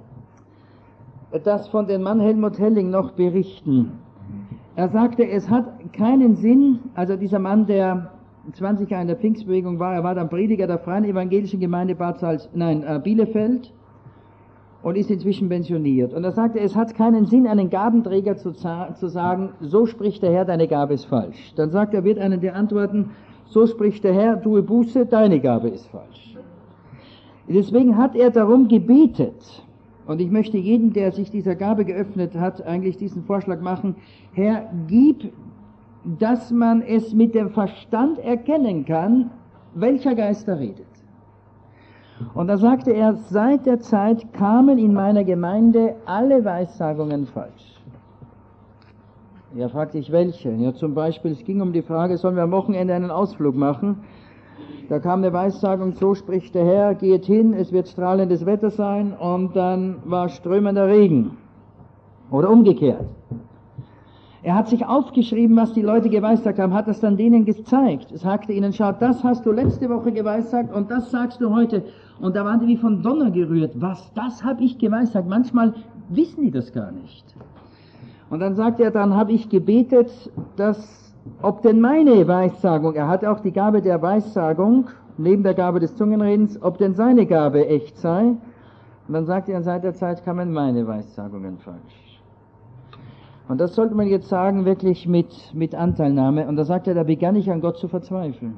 das von dem Mann Helmut Helling noch berichten. Er sagte, es hat keinen Sinn, also dieser Mann, der 20 Jahre in der Pfingstbewegung war, er war dann Prediger der Freien Evangelischen Gemeinde Bielefeld. und ist inzwischen pensioniert. Und er sagte, es hat keinen Sinn, einen Gabenträger zu sagen, so spricht der Herr, deine Gabe ist falsch. Dann sagt er, wird einen der antworten, so spricht der Herr, tue Buße, deine Gabe ist falsch. Deswegen hat er darum gebetet. Und ich möchte jedem, der sich dieser Gabe geöffnet hat, eigentlich diesen Vorschlag machen, Herr, gib, dass man es mit dem Verstand erkennen kann, welcher Geist da redet. Und da sagte er, seit der Zeit kamen in meiner Gemeinde alle Weissagungen falsch. Ja, fragte ich, welche? Ja, zum Beispiel, es ging um die Frage, sollen wir am Wochenende einen Ausflug machen? Da kam eine Weissagung, so spricht der Herr, geht hin, es wird strahlendes Wetter sein, und dann war strömender Regen. Oder umgekehrt. Er hat sich aufgeschrieben, was die Leute geweissagt haben, hat das dann denen gezeigt. Es sagte ihnen, schaut, das hast du letzte Woche geweissagt und das sagst du heute. Und da waren die wie von Donner gerührt. Was, das habe ich geweissagt? Manchmal wissen die das gar nicht. Und dann sagt er, dann habe ich gebetet, dass, ob denn meine Weissagung, er hat auch die Gabe der Weissagung, neben der Gabe des Zungenredens, ob denn seine Gabe echt sei. Und dann sagt er, seit der Zeit kamen meine Weissagungen falsch. Und das sollte man jetzt sagen, wirklich mit Anteilnahme. Und da sagt er, da begann ich an Gott zu verzweifeln.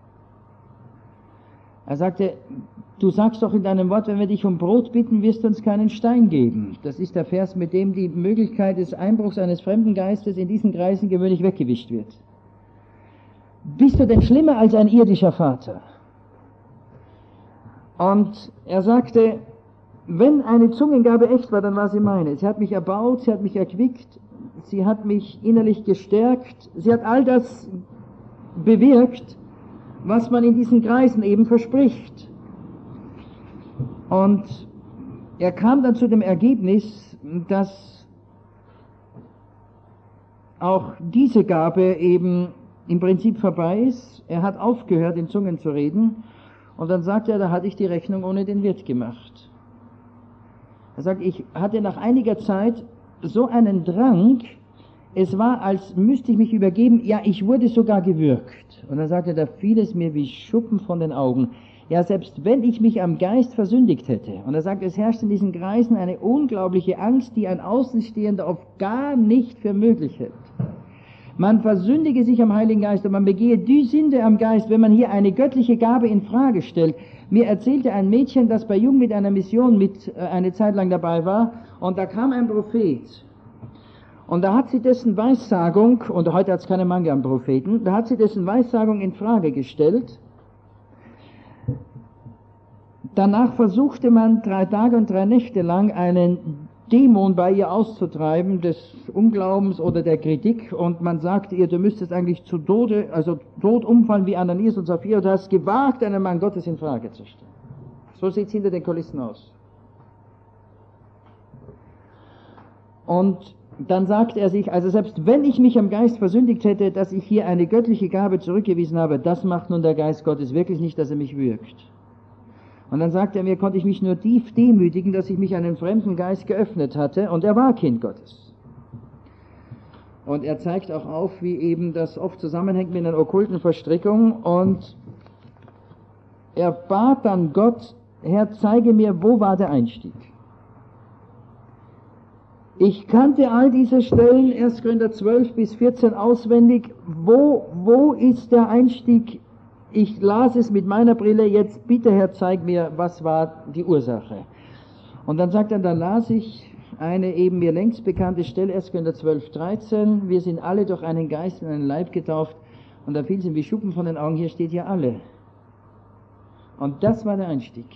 Er sagte, du sagst doch in deinem Wort, wenn wir dich um Brot bitten, wirst du uns keinen Stein geben. Das ist der Vers, mit dem die Möglichkeit des Einbruchs eines fremden Geistes in diesen Kreisen gewöhnlich weggewischt wird. Bist du denn schlimmer als ein irdischer Vater? Und er sagte, wenn eine Zungengabe echt war, dann war sie meine. Sie hat mich erbaut, sie hat mich erquickt, sie hat mich innerlich gestärkt, sie hat all das bewirkt, was man in diesen Kreisen eben verspricht. Und er kam dann zu dem Ergebnis, dass auch diese Gabe eben im Prinzip vorbei ist. Er hat aufgehört, in Zungen zu reden, und dann sagt er, da hatte ich die Rechnung ohne den Wirt gemacht. Er sagt, ich hatte nach einiger Zeit so einen Drang, es war, als müsste ich mich übergeben, ja, ich wurde sogar gewürgt. Und dann sagte er, da fiel es mir wie Schuppen von den Augen. Ja, selbst wenn ich mich am Geist versündigt hätte. Und er sagt, es herrscht in diesen Kreisen eine unglaubliche Angst, die ein Außenstehender oft gar nicht für möglich hält. Man versündige sich am Heiligen Geist und man begehe die Sünde am Geist, wenn man hier eine göttliche Gabe in Frage stellt. Mir erzählte ein Mädchen, das bei Jung mit einer Mission eine Zeit lang dabei war, und da kam ein Prophet. Und da hat sie dessen Weissagung, und heute hat es keine Mangel an Propheten, da hat sie dessen Weissagung in Frage gestellt. Danach versuchte man 3 Tage und 3 Nächte lang einen Dämon bei ihr auszutreiben, des Unglaubens oder der Kritik, und man sagte ihr, du müsstest eigentlich zu Tode, also tot umfallen wie Ananias und Sapphira, du hast gewagt, einen Mann Gottes in Frage zu stellen. So sieht es hinter den Kulissen aus. Und dann sagte er sich, also selbst wenn ich mich am Geist versündigt hätte, dass ich hier eine göttliche Gabe zurückgewiesen habe, das macht nun der Geist Gottes wirklich nicht, dass er mich würgt. Und dann sagte er mir, konnte ich mich nur tief demütigen, dass ich mich einem fremden Geist geöffnet hatte, und er war Kind Gottes. Und er zeigt auch auf, wie eben das oft zusammenhängt mit einer okkulten Verstrickung, und er bat dann Gott, Herr, zeige mir, wo war der Einstieg? Ich kannte all diese Stellen, 1. Korinther 12 bis 14 auswendig, wo ist der Einstieg? Ich las es mit meiner Brille, jetzt bitte Herr, zeig mir, was war die Ursache. Und dann sagt er, da las ich eine eben mir längst bekannte Stelle, 1. Korinther 12, 13, wir sind alle durch einen Geist in einen Leib getauft, und da fiel es ihm wie Schuppen von den Augen, hier steht ja alle. Und das war der Einstieg.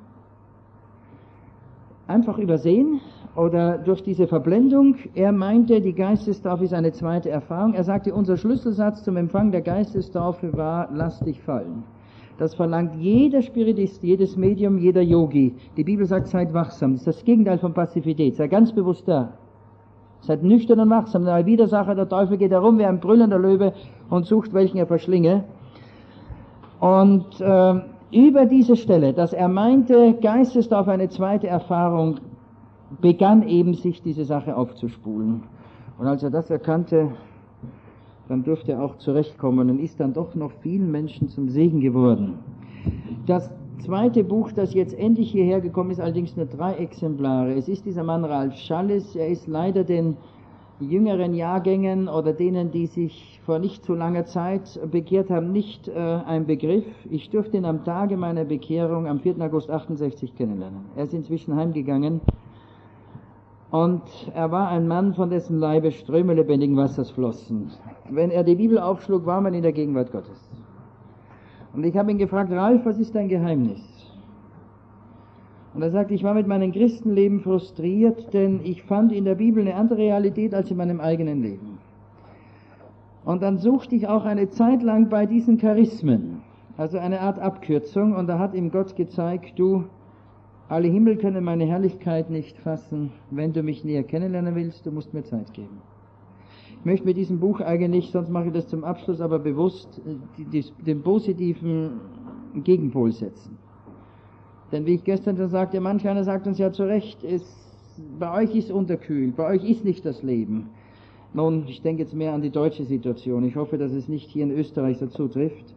Einfach übersehen oder durch diese Verblendung. Er meinte, die Geistestaufe ist eine zweite Erfahrung. Er sagte, unser Schlüsselsatz zum Empfang der Geistestaufe war, lass dich fallen. Das verlangt jeder Spiritist, jedes Medium, jeder Yogi. Die Bibel sagt, seid wachsam. Das ist das Gegenteil von Passivität. Sei ganz bewusst da. Seid nüchtern und wachsam. Der Widersacher, der Teufel, geht herum wie ein brüllender Löwe und sucht, welchen er verschlinge. Und über diese Stelle, dass er meinte, Geistestaufe eine zweite Erfahrung, begann eben sich diese Sache aufzuspulen. Und als er das erkannte, dann durfte er auch zurechtkommen und ist dann doch noch vielen Menschen zum Segen geworden. Das zweite Buch, das jetzt endlich hierher gekommen ist, allerdings nur 3 Exemplare. Es ist dieser Mann Ralf Schalles, er ist leider den jüngeren Jahrgängen oder denen, die sich vor nicht so langer Zeit bekehrt haben, nicht ein Begriff. Ich durfte ihn am Tage meiner Bekehrung am 4. August 68 kennenlernen. Er ist inzwischen heimgegangen und er war ein Mann, von dessen Leibe Ströme lebendigen Wassers flossen. Wenn er die Bibel aufschlug, war man in der Gegenwart Gottes. Und ich habe ihn gefragt, Ralf, was ist dein Geheimnis? Und er sagte, ich war mit meinem Christenleben frustriert, denn ich fand in der Bibel eine andere Realität als in meinem eigenen Leben. Und dann suchte ich auch eine Zeit lang bei diesen Charismen, also eine Art Abkürzung, und da hat ihm Gott gezeigt, du, alle Himmel können meine Herrlichkeit nicht fassen, wenn du mich näher kennenlernen willst, du musst mir Zeit geben. Ich möchte mit diesem Buch eigentlich, sonst mache ich das zum Abschluss, aber bewusst den positiven Gegenpol setzen. Denn wie ich gestern schon sagte, manch einer sagt uns ja zu Recht, bei euch ist unterkühlt, bei euch ist nicht das Leben. Nun, ich denke jetzt mehr an die deutsche Situation. Ich hoffe, dass es nicht hier in Österreich so zutrifft.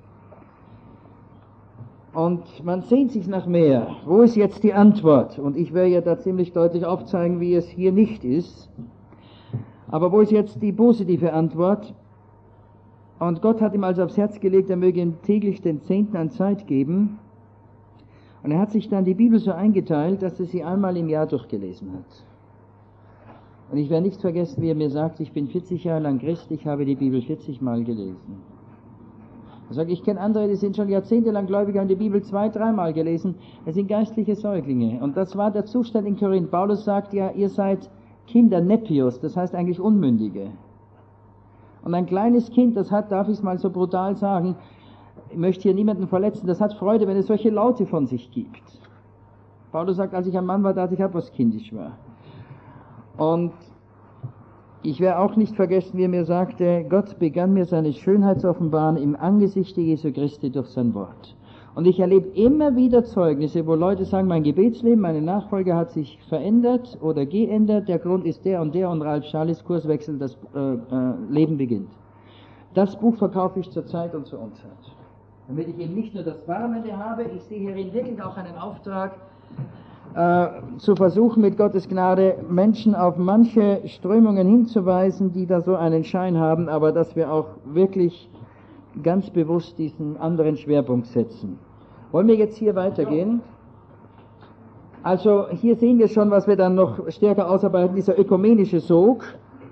Und man sehnt sich nach mehr. Wo ist jetzt die Antwort? Und ich werde ja da ziemlich deutlich aufzeigen, wie es hier nicht ist. Aber wo ist jetzt die positive Antwort? Und Gott hat ihm also aufs Herz gelegt, er möge ihm täglich den 10. an Zeit geben. Und er hat sich dann die Bibel so eingeteilt, dass er sie einmal im Jahr durchgelesen hat. Und ich werde nicht vergessen, wie er mir sagt, ich bin 40 Jahre lang Christ, ich habe die Bibel 40 Mal gelesen. Er sagt, ich kenne andere, die sind schon jahrzehntelang gläubig, haben die Bibel 2-3 Mal gelesen. Es sind geistliche Säuglinge. Und das war der Zustand in Korinth. Paulus sagt ja, ihr seid Kinder, Nepios, das heißt eigentlich Unmündige. Und ein kleines Kind, das hat, darf ich es mal so brutal sagen, ich möchte hier niemanden verletzen, das hat Freude, wenn es solche Laute von sich gibt. Paulus sagt, als ich ein Mann war, dachte ich, was kindisch war. Und ich werde auch nicht vergessen, wie er mir sagte, Gott begann mir seine Schönheit zu offenbaren im Angesichte Jesu Christi durch sein Wort. Und ich erlebe immer wieder Zeugnisse, wo Leute sagen, mein Gebetsleben, meine Nachfolge hat sich verändert oder geändert, der Grund ist der und Ralf Schalles Kurswechsel, das Leben beginnt. Das Buch verkaufe ich zur Zeit und zur Unzeit. Damit ich eben nicht nur das Warnende habe, ich sehe hierin wirklich auch einen Auftrag, zu versuchen, mit Gottes Gnade Menschen auf manche Strömungen hinzuweisen, die da so einen Schein haben, aber dass wir auch wirklich ganz bewusst diesen anderen Schwerpunkt setzen. Wollen wir jetzt hier weitergehen? Also hier sehen wir schon, was wir dann noch stärker ausarbeiten, dieser ökumenische Sog.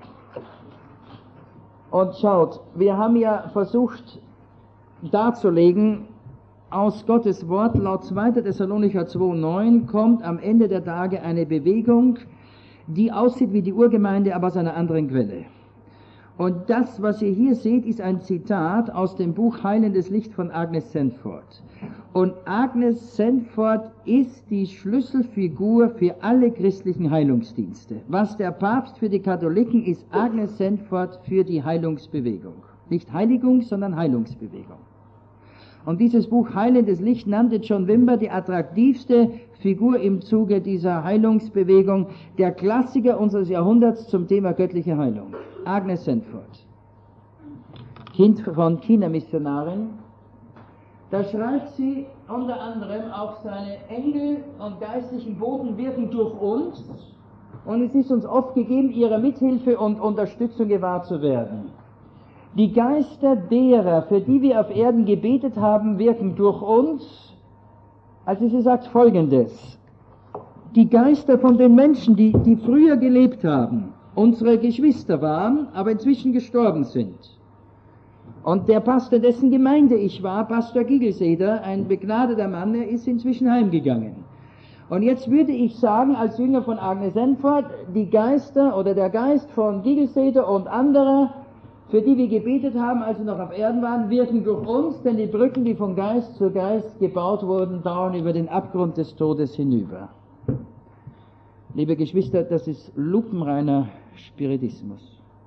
Und schaut, wir haben ja versucht darzulegen, aus Gottes Wort, laut 2. Thessalonicher 2,9, kommt am Ende der Tage eine Bewegung, die aussieht wie die Urgemeinde, aber aus einer anderen Quelle. Und das, was ihr hier seht, ist ein Zitat aus dem Buch Heilendes Licht von Agnes Sandford. Und Agnes Sandford ist die Schlüsselfigur für alle christlichen Heilungsdienste. Was der Papst für die Katholiken ist, Agnes Sandford für die Heilungsbewegung. Nicht Heiligung, sondern Heilungsbewegung. Und dieses Buch Heilendes Licht nannte John Wimber die attraktivste Figur im Zuge dieser Heilungsbewegung, der Klassiker unseres Jahrhunderts zum Thema göttliche Heilung. Agnes Sandford, Kind von China-Missionarin. Da schreibt sie unter anderem, auch seine Engel und geistlichen Boten wirken durch uns, und es ist uns oft gegeben, ihrer Mithilfe und Unterstützung gewahr zu werden. Die Geister derer, für die wir auf Erden gebetet haben, wirken durch uns. Also sie sagt Folgendes: Die Geister von den Menschen, die früher gelebt haben, unsere Geschwister waren, aber inzwischen gestorben sind. Und der Pastor, dessen Gemeinde ich war, Pastor Gigelseder, ein begnadeter Mann, er ist inzwischen heimgegangen. Und jetzt würde ich sagen, als Jünger von Agnes Sandford, die Geister oder der Geist von Gigelseder und anderer, für die wir gebetet haben, als wir noch auf Erden waren, wirken durch uns, denn die Brücken, die von Geist zu Geist gebaut wurden, dauern über den Abgrund des Todes hinüber. Liebe Geschwister, das ist lupenreiner Spiritismus.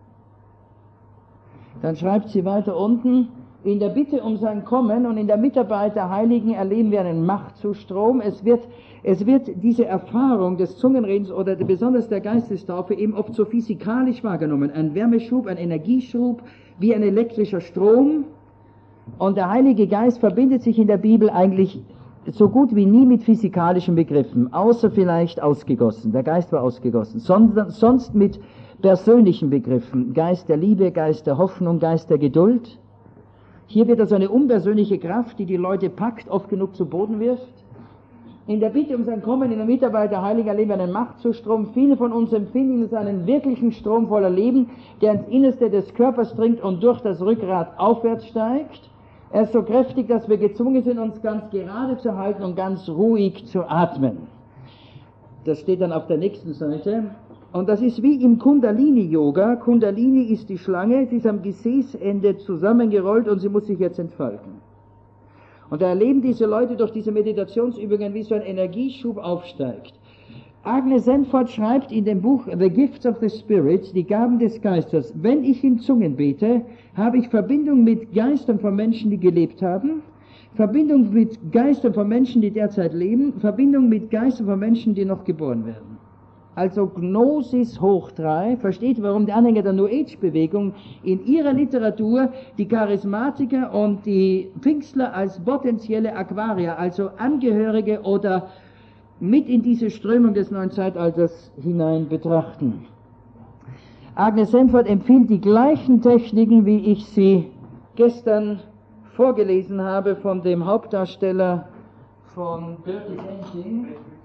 Dann schreibt sie weiter unten, in der Bitte um sein Kommen und in der Mitarbeit der Heiligen erleben wir einen Machtzustrom. Es wird diese Erfahrung des Zungenredens oder besonders der Geistestaufe eben oft so physikalisch wahrgenommen. Ein Wärmeschub, ein Energieschub, wie ein elektrischer Strom. Und der Heilige Geist verbindet sich in der Bibel eigentlich so gut wie nie mit physikalischen Begriffen, außer vielleicht ausgegossen, der Geist war ausgegossen, sonst mit persönlichen Begriffen, Geist der Liebe, Geist der Hoffnung, Geist der Geduld. Hier wird also eine unpersönliche Kraft, die die Leute packt, oft genug zu Boden wirft. In der Bitte um sein Kommen in der Mitarbeit der Heiligen erleben wir einen Machtzustrom. Viele von uns empfinden es einen wirklichen Strom voller Leben, der ins Innerste des Körpers dringt und durch das Rückgrat aufwärts steigt. Er ist so kräftig, dass wir gezwungen sind, uns ganz gerade zu halten und ganz ruhig zu atmen. Das steht dann auf der nächsten Seite. Und das ist wie im Kundalini-Yoga. Kundalini ist die Schlange, sie ist am Gesäßende zusammengerollt und sie muss sich jetzt entfalten. Und da erleben diese Leute durch diese Meditationsübungen, wie so ein Energieschub aufsteigt. Agnes Senford schreibt in dem Buch The Gifts of the Spirit, die Gaben des Geistes, wenn ich in Zungen bete, habe ich Verbindung mit Geistern von Menschen, die gelebt haben, Verbindung mit Geistern von Menschen, die derzeit leben, Verbindung mit Geistern von Menschen, die noch geboren werden. Also Gnosis hoch 3, versteht, warum die Anhänger der New Age-Bewegung in ihrer Literatur die Charismatiker und die Pfingstler als potenzielle Aquarier, also Angehörige oder mit in diese Strömung des neuen Zeitalters hinein betrachten. Agnes Senford empfiehlt die gleichen Techniken, wie ich sie gestern vorgelesen habe von dem Hauptdarsteller von Dirty Dancing,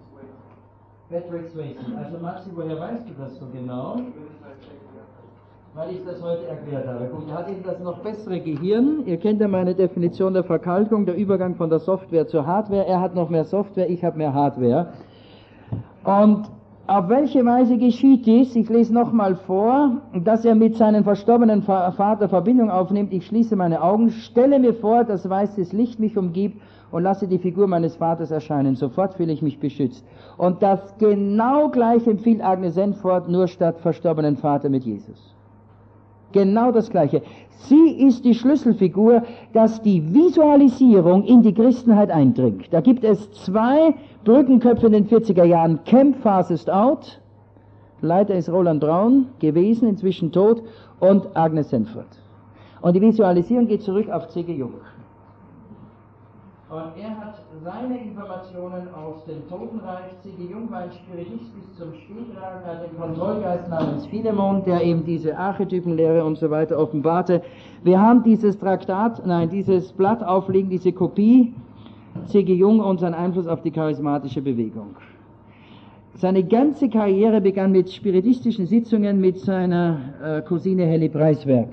Patrick Swayze. Also Maxi, woher weißt du das so genau? Weil ich das heute erklärt habe. Gut, er hat eben das noch bessere Gehirn. Ihr kennt ja meine Definition der Verkalkung, der Übergang von der Software zur Hardware. Er hat noch mehr Software, ich habe mehr Hardware. Und auf welche Weise geschieht dies? Ich lese nochmal vor, dass er mit seinem verstorbenen Vater Verbindung aufnimmt. Ich schließe meine Augen, stelle mir vor, dass weißes Licht mich umgibt und lasse die Figur meines Vaters erscheinen. Sofort fühle ich mich beschützt. Und das genau gleiche empfiehlt Agnes Senford, nur statt verstorbenen Vater mit Jesus. Genau das Gleiche. Sie ist die Schlüsselfigur, dass die Visualisierung in die Christenheit eindringt. Da gibt es zwei Brückenköpfe in den 40er Jahren. Camp Fastest Out, Leiter ist Roland Braun gewesen, inzwischen tot, und Agnes Senford. Und die Visualisierung geht zurück auf C.G. Jung. Und er hat seine Informationen aus dem Totenreich. C.G. Jung war ein Spiritist bis zum Spättragen, er hat den Kontrollgeist namens Philemon, der eben diese Archetypenlehre und so weiter offenbarte. Wir haben dieses dieses Blatt aufliegen, diese Kopie, C.G. Jung und sein Einfluss auf die charismatische Bewegung. Seine ganze Karriere begann mit spiritistischen Sitzungen mit seiner Cousine Helly Preiswerk.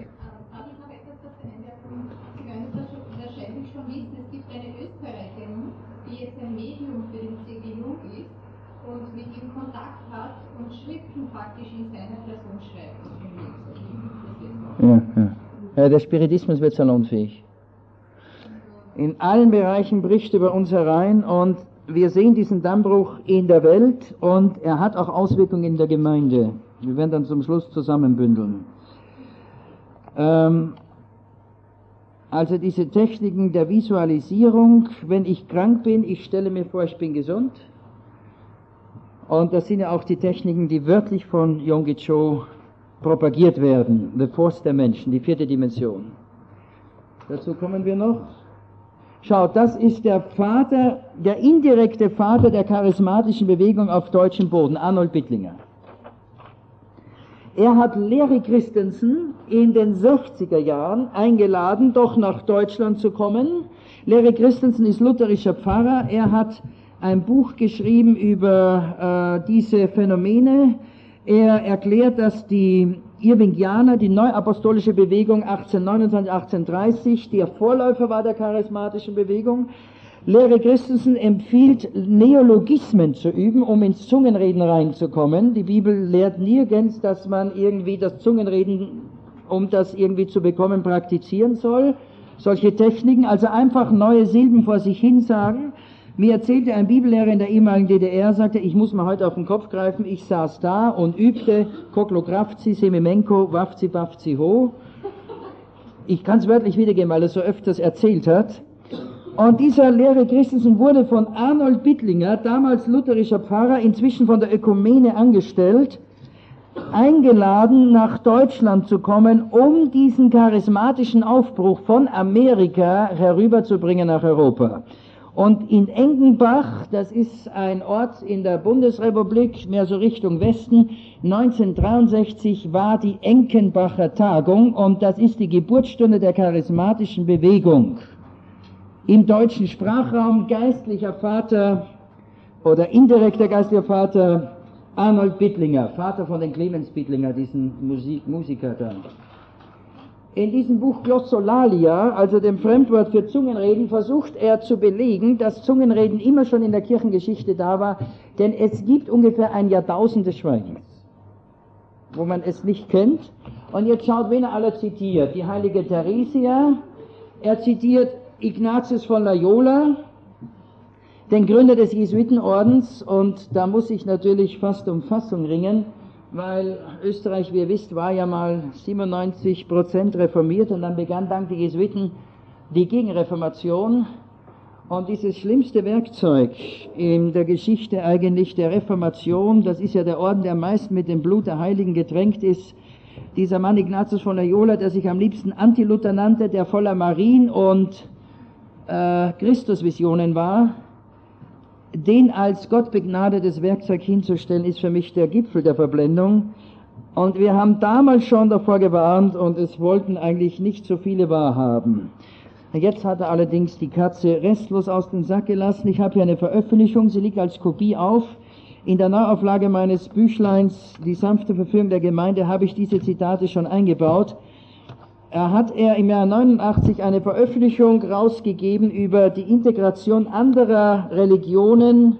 Ja, der Spiritismus wird salonfähig. In allen Bereichen bricht über uns herein und wir sehen diesen Dammbruch in der Welt und er hat auch Auswirkungen in der Gemeinde. Wir werden dann zum Schluss zusammenbündeln. Also diese Techniken der Visualisierung, wenn ich krank bin, ich stelle mir vor, ich bin gesund. Und das sind ja auch die Techniken, die wörtlich von Yonggi Cho propagiert werden. The Fourth Dimension, die 4. Dimension. Dazu kommen wir noch. Schaut, das ist der Vater, der indirekte Vater der charismatischen Bewegung auf deutschem Boden, Arnold Bittlinger. Er hat Larry Christensen in den 60er Jahren eingeladen, doch nach Deutschland zu kommen. Larry Christensen ist lutherischer Pfarrer. Er hat ein Buch geschrieben über diese Phänomene. Er erklärt, dass die Irvingianer, die neuapostolische Bewegung 1829, 1830, der Vorläufer war der charismatischen Bewegung. Larry Christensen empfiehlt, Neologismen zu üben, um ins Zungenreden reinzukommen. Die Bibel lehrt nirgends, dass man irgendwie das Zungenreden, um das irgendwie zu bekommen, praktizieren soll. Solche Techniken, also einfach neue Silben vor sich hin sagen. Mir erzählte ein Bibellehrer in der ehemaligen DDR, sagte, ich muss mal heute auf den Kopf greifen, ich saß da und übte Koklogravzi, Semimenko, Wafzi, Bafzi, Ho. Ich kann es wörtlich wiedergeben, weil er es so öfters erzählt hat. Und dieser Larry Christensen wurde von Arnold Bittlinger, damals lutherischer Pfarrer, inzwischen von der Ökumene angestellt, eingeladen, nach Deutschland zu kommen, um diesen charismatischen Aufbruch von Amerika herüberzubringen nach Europa. Und in Engenbach, das ist ein Ort in der Bundesrepublik, mehr so Richtung Westen, 1963 war die Enkenbacher Tagung und das ist die Geburtsstunde der charismatischen Bewegung. Im deutschen Sprachraum geistlicher Vater oder indirekter geistlicher Vater Arnold Bittlinger, Vater von den Clemens Bittlinger, diesen Musiker da. In diesem Buch Glossolalia, also dem Fremdwort für Zungenreden, versucht er zu belegen, dass Zungenreden immer schon in der Kirchengeschichte da war, denn es gibt ungefähr ein Jahrtausend des Schweigens, wo man es nicht kennt. Und jetzt schaut, wen er alle zitiert. Die heilige Theresia, er zitiert Ignatius von Loyola, den Gründer des Jesuitenordens, und da muss ich natürlich fast um Fassung ringen, weil Österreich, wie ihr wisst, war ja mal 97% reformiert und dann begann dank der Jesuiten die Gegenreformation. Und dieses schlimmste Werkzeug in der Geschichte eigentlich der Reformation, das ist ja der Orden, der am meisten mit dem Blut der Heiligen getränkt ist, dieser Mann Ignatius von Loyola, der sich am liebsten Antiluther nannte, der voller Marien- und Christusvisionen war, den als gottbegnadetes Werkzeug hinzustellen, ist für mich der Gipfel der Verblendung. Und wir haben damals schon davor gewarnt und es wollten eigentlich nicht so viele wahrhaben. Jetzt hat er allerdings die Katze restlos aus dem Sack gelassen. Ich habe hier eine Veröffentlichung, sie liegt als Kopie auf. In der Neuauflage meines Büchleins Die sanfte Verführung der Gemeinde habe ich diese Zitate schon eingebaut. Hat er im Jahr 89 eine Veröffentlichung rausgegeben über die Integration anderer Religionen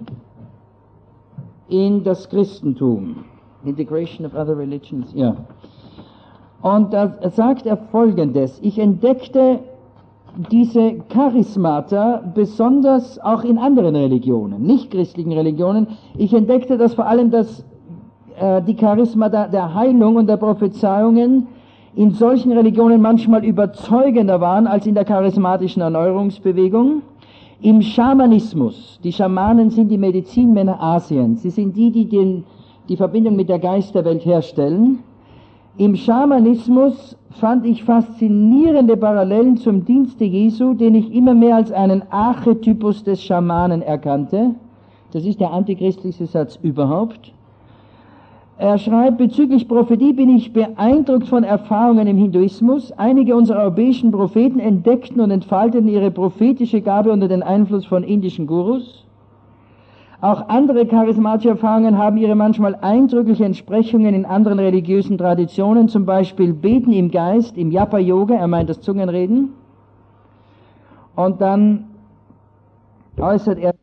in das Christentum. Integration of other religions, ja. Und da sagt er Folgendes: Ich entdeckte diese Charismata besonders auch in anderen Religionen, nicht christlichen Religionen. Ich entdeckte, dass vor allem die Charismata der Heilung und der Prophezeiungen in solchen Religionen manchmal überzeugender waren als in der charismatischen Erneuerungsbewegung. Im Schamanismus, die Schamanen sind die Medizinmänner Asiens, sie sind die, die die Verbindung mit der Geisterwelt herstellen. Im Schamanismus fand ich faszinierende Parallelen zum Dienste Jesu, den ich immer mehr als einen Archetypus des Schamanen erkannte. Das ist der antichristlichste Satz überhaupt. Er schreibt, bezüglich Prophetie bin ich beeindruckt von Erfahrungen im Hinduismus. Einige unserer europäischen Propheten entdeckten und entfalteten ihre prophetische Gabe unter den Einfluss von indischen Gurus. Auch andere charismatische Erfahrungen haben ihre manchmal eindrückliche Entsprechungen in anderen religiösen Traditionen, zum Beispiel Beten im Geist, im Japa-Yoga, er meint das Zungenreden. Und dann äußert er